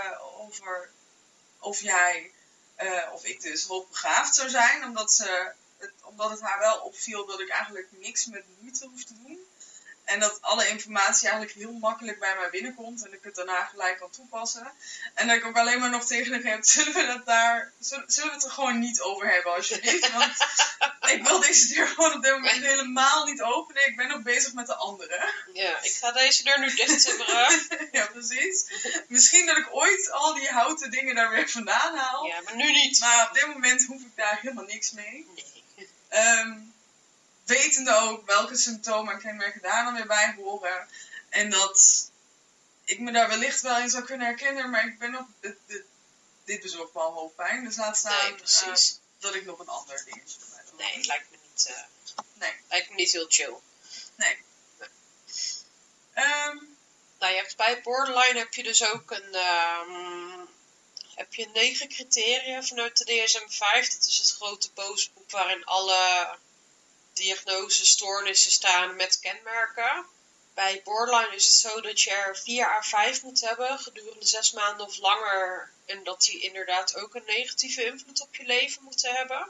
of jij, of ik dus hoogbegaafd zou zijn, omdat het haar wel opviel dat ik eigenlijk niks met moeite hoef te doen. En dat alle informatie eigenlijk heel makkelijk bij mij binnenkomt en ik het daarna gelijk kan toepassen. En dat ik ook alleen maar nog tegen haar heb, zullen we het er gewoon niet over hebben alsjeblieft? Want ik wil deze deur gewoon op dit moment helemaal niet openen. Ik ben nog bezig met de andere. Ja, ik ga deze deur nu dicht timmeren. Ja, precies. Misschien dat ik ooit al die houten dingen daar weer vandaan haal. Ja, maar nu niet. Maar op dit moment hoef ik daar helemaal niks mee. Nee. Wetende ook welke symptomen en kenmerken daar dan weer bij horen. En dat ik me daar wellicht wel in zou kunnen herkennen. Maar ik ben nog... Dit bezorgt me al hoofdpijn. Dus laat staan dat ik nog een ander dingetje erbij doe. Nee, het lijkt me niet... Nee. Lijkt me niet heel chill. Nee. Nou, je hebt bij borderline heb je dus ook een... heb je 9 criteria vanuit de DSM-5. Dat is het grote boosboek waarin alle diagnoses, stoornissen staan met kenmerken. Bij borderline is het zo dat je er 4 à 5 moet hebben gedurende 6 maanden of langer. En dat die inderdaad ook een negatieve invloed op je leven moeten hebben.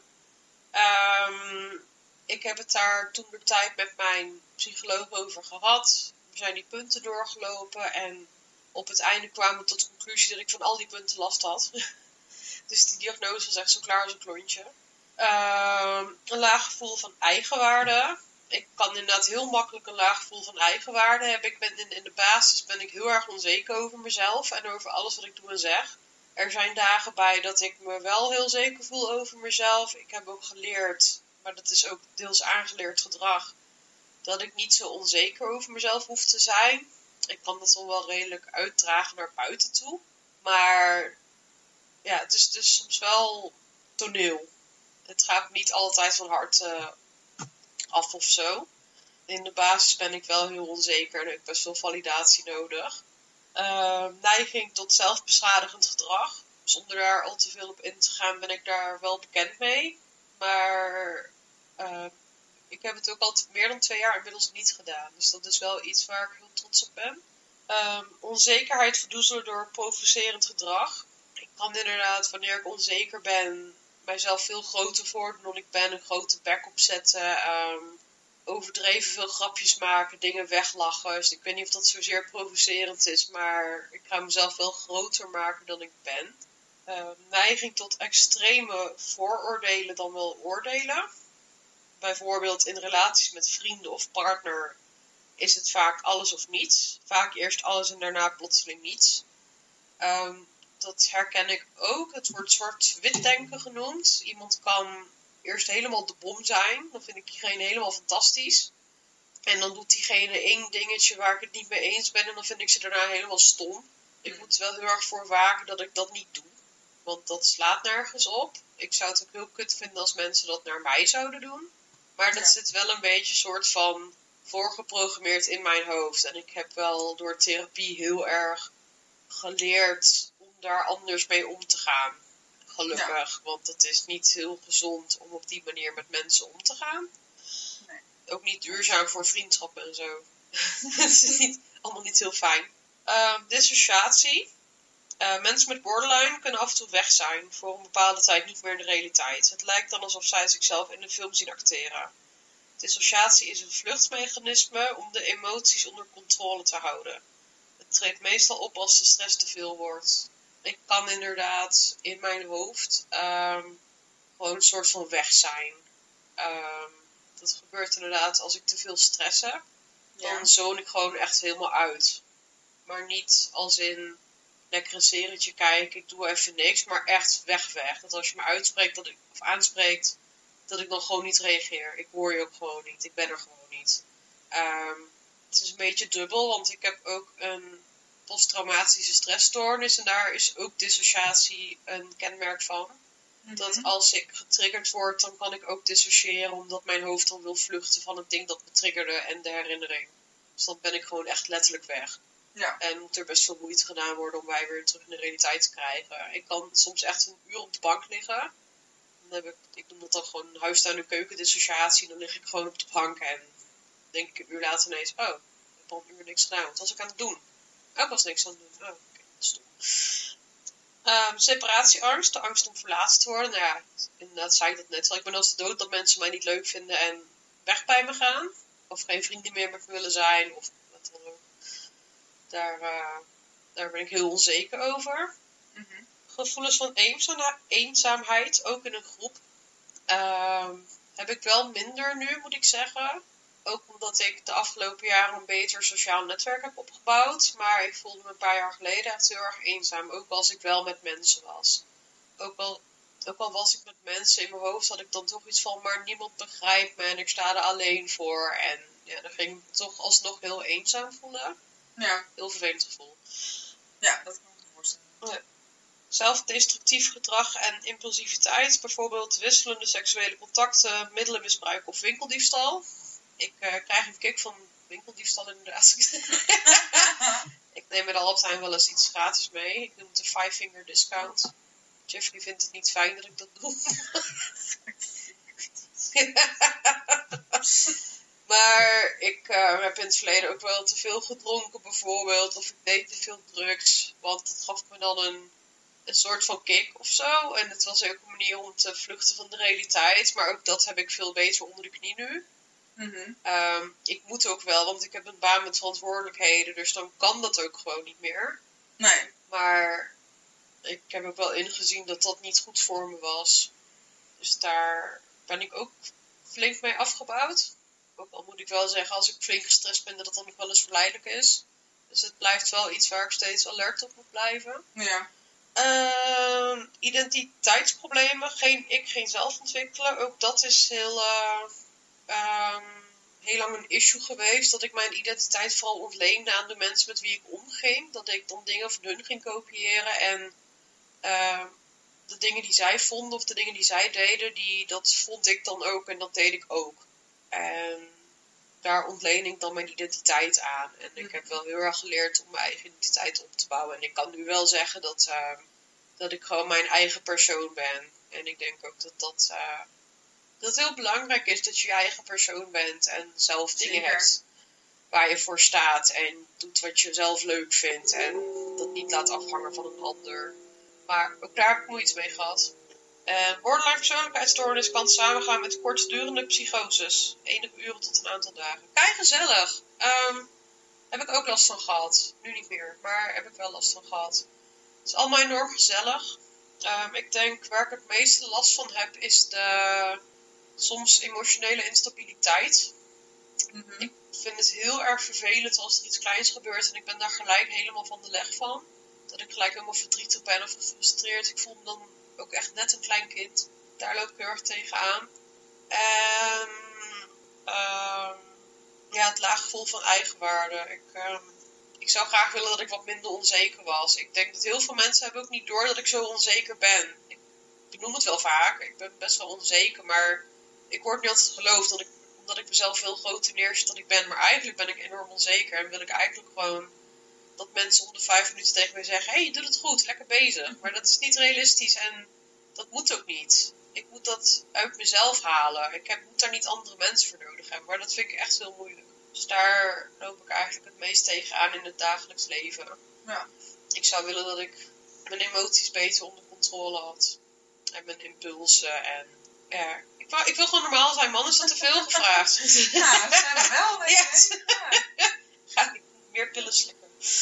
Ik heb het daar toen de tijd met mijn psycholoog over gehad. We zijn die punten doorgelopen en op het einde kwamen we tot de conclusie dat ik van al die punten last had. Dus die diagnose was echt zo klaar als een klontje. Een laag gevoel van eigenwaarde. Ik kan inderdaad heel makkelijk een laag gevoel van eigenwaarde hebben. In de basis ben ik heel erg onzeker over mezelf en over alles wat ik doe en zeg. er zijn dagen bij dat ik me wel heel zeker voel over mezelf. Ik heb ook geleerd, maar dat is ook deels aangeleerd gedrag, dat ik niet zo onzeker over mezelf hoef te zijn. Ik kan dat dan wel redelijk uitdragen naar buiten toe. Maar ja, het is dus soms wel toneel. Het gaat niet altijd van harte af of zo. In de basis ben ik wel heel onzeker en heb ik best veel validatie nodig. Neiging tot zelfbeschadigend gedrag. Zonder daar al te veel op in te gaan ben ik daar wel bekend mee. Maar ik heb het ook al meer dan 2 jaar inmiddels niet gedaan. Dus dat is wel iets waar ik heel trots op ben. Onzekerheid verdoezelen door provocerend gedrag. Ik kan inderdaad, wanneer ik onzeker ben, mijzelf veel groter voordoen dan ik ben. Een grote bek opzetten. Overdreven veel grapjes maken. Dingen weglachen. Dus ik weet niet of dat zozeer provocerend is. Maar ik ga mezelf wel groter maken dan ik ben. Neiging tot extreme vooroordelen dan wel oordelen. Bijvoorbeeld in relaties met vrienden of partner is het vaak alles of niets. Vaak eerst alles en daarna plotseling niets. Dat herken ik ook. Het wordt zwart-wit denken genoemd. Iemand kan eerst helemaal de bom zijn. Dan vind ik diegene helemaal fantastisch. En dan doet diegene 1 dingetje waar ik het niet mee eens ben. En dan vind ik ze daarna helemaal stom. Ik moet er wel heel erg voor waken dat ik dat niet doe. Want dat slaat nergens op. Ik zou het ook heel kut vinden als mensen dat naar mij zouden doen. Maar dat zit wel een beetje soort van voorgeprogrammeerd in mijn hoofd. En ik heb wel door therapie heel erg geleerd om daar anders mee om te gaan. Gelukkig, want het is niet heel gezond om op die manier met mensen om te gaan. Nee. Ook niet duurzaam voor vriendschappen en zo. Het is allemaal niet heel fijn. Dissociatie. Mensen met borderline kunnen af en toe weg zijn voor een bepaalde tijd niet meer in de realiteit. Het lijkt dan alsof zij zichzelf in de film zien acteren. Dissociatie is een vluchtmechanisme om de emoties onder controle te houden. Het treedt meestal op als de stress te veel wordt. Ik kan inderdaad in mijn hoofd gewoon een soort van weg zijn. Dat gebeurt inderdaad als ik te veel stress heb. Dan zoon ik gewoon echt helemaal uit. Maar niet als in lekker een serietje kijken, ik doe even niks, maar echt weg. Dat als je me uitspreekt of aanspreekt, dat ik dan gewoon niet reageer. Ik hoor je ook gewoon niet. Ik ben er gewoon niet. Het is een beetje dubbel, want ik heb ook een posttraumatische stressstoornis en daar is ook dissociatie een kenmerk van. Mm-hmm. Dat als ik getriggerd word, dan kan ik ook dissociëren, omdat mijn hoofd dan wil vluchten van het ding dat me triggerde en de herinnering. Dus dan ben ik gewoon echt letterlijk weg. Ja. En moet er best veel moeite gedaan worden om mij weer terug in de realiteit te krijgen. Ik kan soms echt een uur op de bank liggen. Dan ik noem dat dan gewoon huistuin- en keukendissociatie. Dan lig ik gewoon op de bank en denk ik een uur later ineens, oh, ik heb al een uur niks gedaan. Wat was ik aan het doen? Ik was niks aan het doen. Oh, oké, stom. Separatieangst, de angst om verlaten te worden. Nou ja, inderdaad zei ik dat net al. Ik ben als de dood dat mensen mij niet leuk vinden en weg bij me gaan. Of geen vrienden meer met me willen zijn. Of wat dan ook. Daar ben ik heel onzeker over. Mm-hmm. Gevoelens van eenzaamheid, ook in een groep, heb ik wel minder nu, moet ik zeggen. Ook omdat ik de afgelopen jaren een beter sociaal netwerk heb opgebouwd. Maar ik voelde me een paar jaar geleden echt heel erg eenzaam. Ook als ik wel met mensen was. Ook al was ik met mensen in mijn hoofd, had ik dan toch iets van, maar niemand begrijpt me en ik sta er alleen voor. En ja, dan ging ik me toch alsnog heel eenzaam voelen. Ja. Heel vervelend gevoel. Ja, dat kan ik me voorstellen. Ja. Zelfdestructief gedrag en impulsiviteit. Bijvoorbeeld wisselende seksuele contacten, middelenmisbruik of winkeldiefstal. Ik krijg een kick van winkeldiefstal inderdaad. Ik neem bij de Albert Heijn wel eens iets gratis mee. Ik noem het een 5-finger discount. Jeffrey vindt het niet fijn dat ik dat doe. Maar ik heb in het verleden ook wel te veel gedronken bijvoorbeeld. Of ik deed te veel drugs. Want dat gaf me dan een soort van kick of zo. En het was ook een manier om te vluchten van de realiteit. Maar ook dat heb ik veel beter onder de knie nu. Mm-hmm. Ik moet ook wel, want ik heb een baan met verantwoordelijkheden. Dus dan kan dat ook gewoon niet meer. Nee. Maar ik heb ook wel ingezien dat dat niet goed voor me was. Dus daar ben ik ook flink mee afgebouwd. Ook al moet ik wel zeggen, als ik flink gestrest ben, dat het dan nog wel eens verleidelijk is. Dus het blijft wel iets waar ik steeds alert op moet blijven. Ja. Identiteitsproblemen, geen zelf ontwikkelen. Ook dat is heel lang een issue geweest. Dat ik mijn identiteit vooral ontleende aan de mensen met wie ik omging. Dat ik dan dingen van hun ging kopiëren. En de dingen die zij vonden of de dingen die zij deden, dat vond ik dan ook en dat deed ik ook. En daar ontleen ik dan mijn identiteit aan. En ik heb wel heel erg geleerd om mijn eigen identiteit op te bouwen. En ik kan nu wel zeggen dat ik gewoon mijn eigen persoon ben. En ik denk ook dat het heel belangrijk is dat je je eigen persoon bent. En zelf dingen hebt waar je voor staat. En doet wat je zelf leuk vindt. En dat niet laat afhangen van een ander. Maar ook daar heb ik moeite mee gehad. Borderline persoonlijkheidsstoornis kan samengaan met kortdurende psychoses. Enige uren tot een aantal dagen. Kei gezellig. Heb ik ook last van gehad. Nu niet meer, maar heb ik wel last van gehad. Het is allemaal enorm gezellig. Ik denk waar ik het meeste last van heb is de soms emotionele instabiliteit. Mhm. Ik vind het heel erg vervelend als er iets kleins gebeurt en ik ben daar gelijk helemaal van de leg van. Dat ik gelijk helemaal verdrietig ben of gefrustreerd. Ik voel me dan ook echt net een klein kind. Daar loop ik heel erg tegenaan. En het laag gevoel van eigenwaarde. Ik zou graag willen dat ik wat minder onzeker was. Ik denk dat heel veel mensen hebben ook niet door dat ik zo onzeker ben. Ik benoem het wel vaak. Ik ben best wel onzeker, maar ik word niet altijd geloofd omdat ik mezelf veel groter neerzet dan ik ben. Maar eigenlijk ben ik enorm onzeker en wil ik eigenlijk gewoon dat mensen om de 5 minuten tegen mij zeggen: hey, je doet het goed, lekker bezig. Maar dat is niet realistisch en dat moet ook niet. Ik moet dat uit mezelf halen. Moet daar niet andere mensen voor nodig hebben. Maar dat vind ik echt heel moeilijk. Dus daar loop ik eigenlijk het meest tegenaan in het dagelijks leven. Ja. Ik zou willen dat ik mijn emoties beter onder controle had. En mijn impulsen. En ja, ik wil gewoon normaal zijn, man. Is dat te veel gevraagd? Ja, dat zijn we wel. Weet je. Ja. Ga ik meer pillen slikken.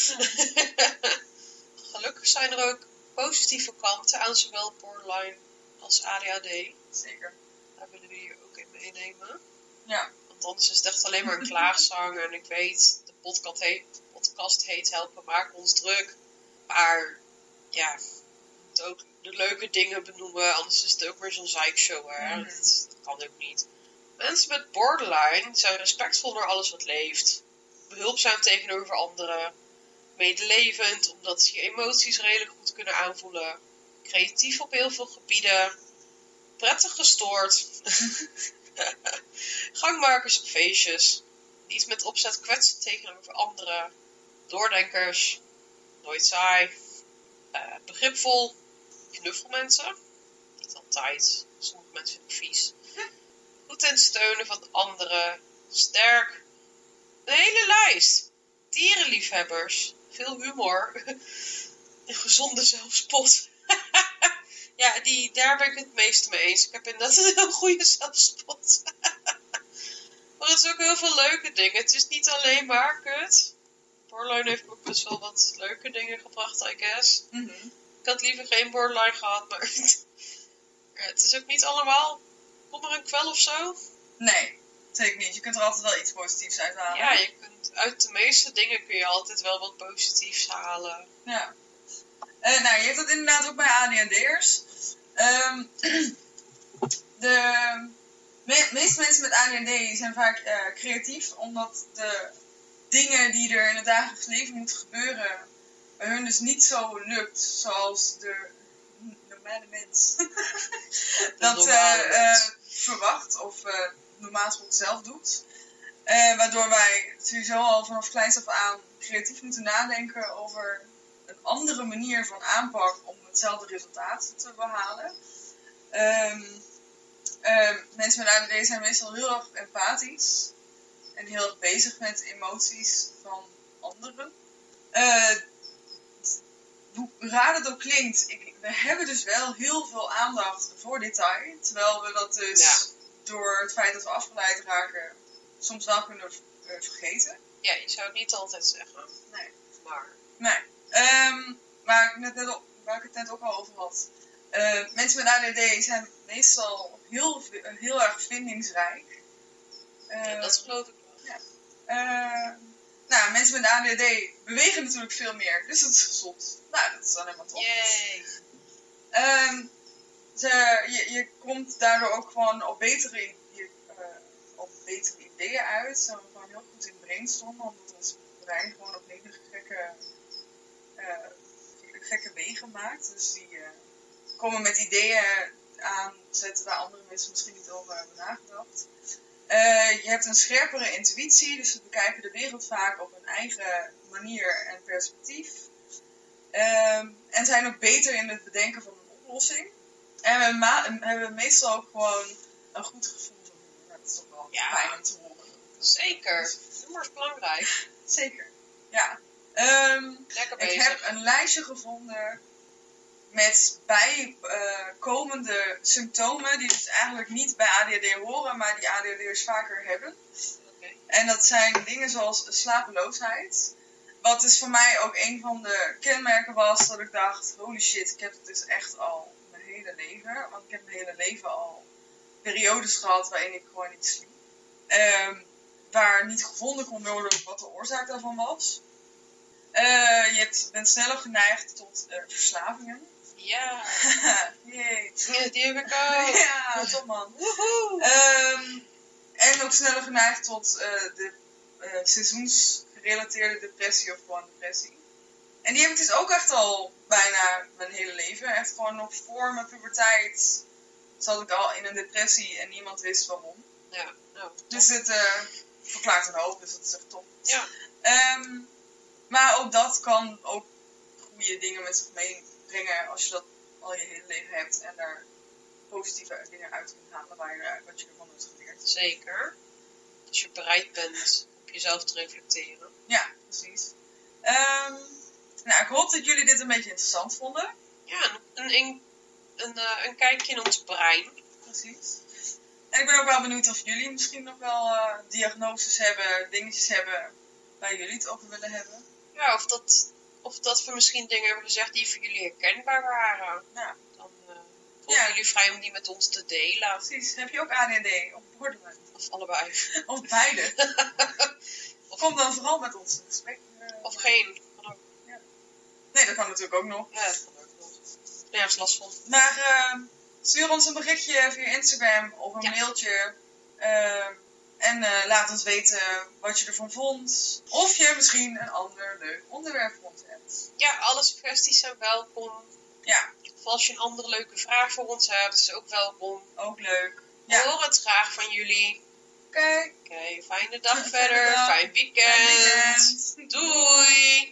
Gelukkig zijn er ook positieve kanten aan zowel borderline als ADHD. Zeker. Daar willen we hier ook in meenemen. Ja. Want anders is het echt alleen maar een klaagzang. En ik weet, de podcast heet Helpen maken ons druk. Maar ja, we moeten ook de leuke dingen benoemen. Anders is het ook weer zo'n zeikshow. Hè? Mhm. Dat kan ook niet. Mensen met borderline zijn respectvol naar alles wat leeft. Behulpzaam tegenover anderen. Medelevend, omdat ze je emoties redelijk goed kunnen aanvoelen. Creatief op heel veel gebieden. Prettig gestoord. Gangmakers op feestjes. Niet met opzet kwetsen tegenover anderen. Doordenkers. Nooit saai. Begripvol. Knuffelmensen. Niet altijd. Sommige mensen vinden ik vies. Goed en steunen van anderen. Sterk. Een hele lijst. Dierenliefhebbers. Veel humor. Een gezonde zelfspot. Ja, daar ben ik het meeste mee eens. Ik heb inderdaad een heel goede zelfspot. Maar het is ook heel veel leuke dingen. Het is niet alleen maar kut. Borderline heeft ook best wel wat leuke dingen gebracht, I guess. Mhm. Ik had liever geen borderline gehad, maar het is ook niet allemaal kommer en kwel of zo. Nee, zeker niet. Je kunt er altijd wel iets positiefs uit halen. Ja, uit de meeste dingen kun je altijd wel wat positiefs halen. Ja. Je hebt dat inderdaad ook bij ADHD'ers. De meeste mensen met ADHD zijn vaak creatief, omdat de dingen die er in het dagelijks leven moeten gebeuren, bij hun dus niet zo lukt zoals de normale mens dat verwacht of normaal gesproken zelf doet. Waardoor wij sowieso al vanaf kleins af aan creatief moeten nadenken over een andere manier van aanpak om hetzelfde resultaat te behalen. Mensen met ADD zijn meestal heel erg empathisch en heel erg bezig met emoties van anderen. Hoe raar het ook klinkt, we hebben dus wel heel veel aandacht voor detail, terwijl we dat dus door het feit dat we afgeleid raken soms wel kunnen vergeten. Ja, je zou het niet altijd zeggen. Nee. Maar. Nee. Waar ik het net ook al over had. Mensen met ADD zijn meestal heel erg vindingsrijk. Ja, dat geloof ik wel. Ja. Nou, mensen met ADHD bewegen natuurlijk veel meer. Dus het is gezond. Nou, dat is dan helemaal top. Yay. Je komt daardoor ook gewoon op betere ideeën uit. Ze zijn gewoon heel goed in brainstormen, omdat ons brein gewoon op hele gekke wegen maakt. Dus die komen met ideeën aanzetten waar andere mensen misschien niet over hebben nagedacht. Je hebt een scherpere intuïtie, dus we bekijken de wereld vaak op een eigen manier en perspectief. En zijn ook beter in het bedenken van een oplossing. En we hebben meestal ook gewoon een goed gevoel van humor. Dat is toch wel fijn om te horen. Zeker. Humor is belangrijk. Zeker, ja. Lekker bezig. Ik heb een lijstje gevonden met bijkomende symptomen die dus eigenlijk niet bij ADHD horen, maar die ADHD'ers vaker hebben. Okay. En dat zijn dingen zoals slapeloosheid. Wat dus voor mij ook een van de kenmerken was dat ik dacht, holy shit, ik heb het dus echt al mijn hele leven. Want ik heb mijn hele leven al periodes gehad waarin ik gewoon niet sliep. Waar niet gevonden kon worden wat de oorzaak daarvan was. Je bent sneller geneigd tot verslavingen. Ja. Jee. Die heb ik ook. Ja, top man. En ook sneller geneigd tot de seizoensgerelateerde depressie of gewoon depressie. En die heb ik dus ook echt al bijna mijn hele leven. Echt gewoon nog voor mijn puberteit zat ik al in een depressie en niemand wist waarom. Ja, nou. Dus het verklaart een hoop, dus dat is echt top. Ja. Maar ook dat kan ook goede dingen met zich meebrengen als je dat al je hele leven hebt en daar positieve dingen uit kunt halen wat je ervan hebt geleerd. Zeker. Als je bereid bent op jezelf te reflecteren. Ja, precies. Nou, ik hoop dat jullie dit een beetje interessant vonden. Ja, een kijkje in ons brein. Precies. En ik ben ook wel benieuwd of jullie misschien nog wel diagnoses hebben, dingetjes hebben waar jullie het over willen hebben. Ja, of dat we misschien dingen hebben gezegd die voor jullie herkenbaar waren. Ja. Dan voelen jullie vrij om die met ons te delen. Precies. Heb je ook ADHD of borderline? Of allebei. Of beide. Kom dan vooral met ons in gesprek. Of geen. Kan ook. Ja. Nee, dat kan natuurlijk ook nog. Ja, dat kan ook nog. Nergens last van. Maar stuur ons een berichtje via Instagram of een mailtje. En laat ons weten wat je ervan vond. Of je misschien een ander leuk onderwerp voor ons hebt. Ja, alle suggesties zijn welkom. Ja. Of als je een andere leuke vraag voor ons hebt, is ook welkom. Ook leuk. We horen het graag van jullie. Oké. Fijne dag verder. Fijn weekend. Fijn weekend. Doei.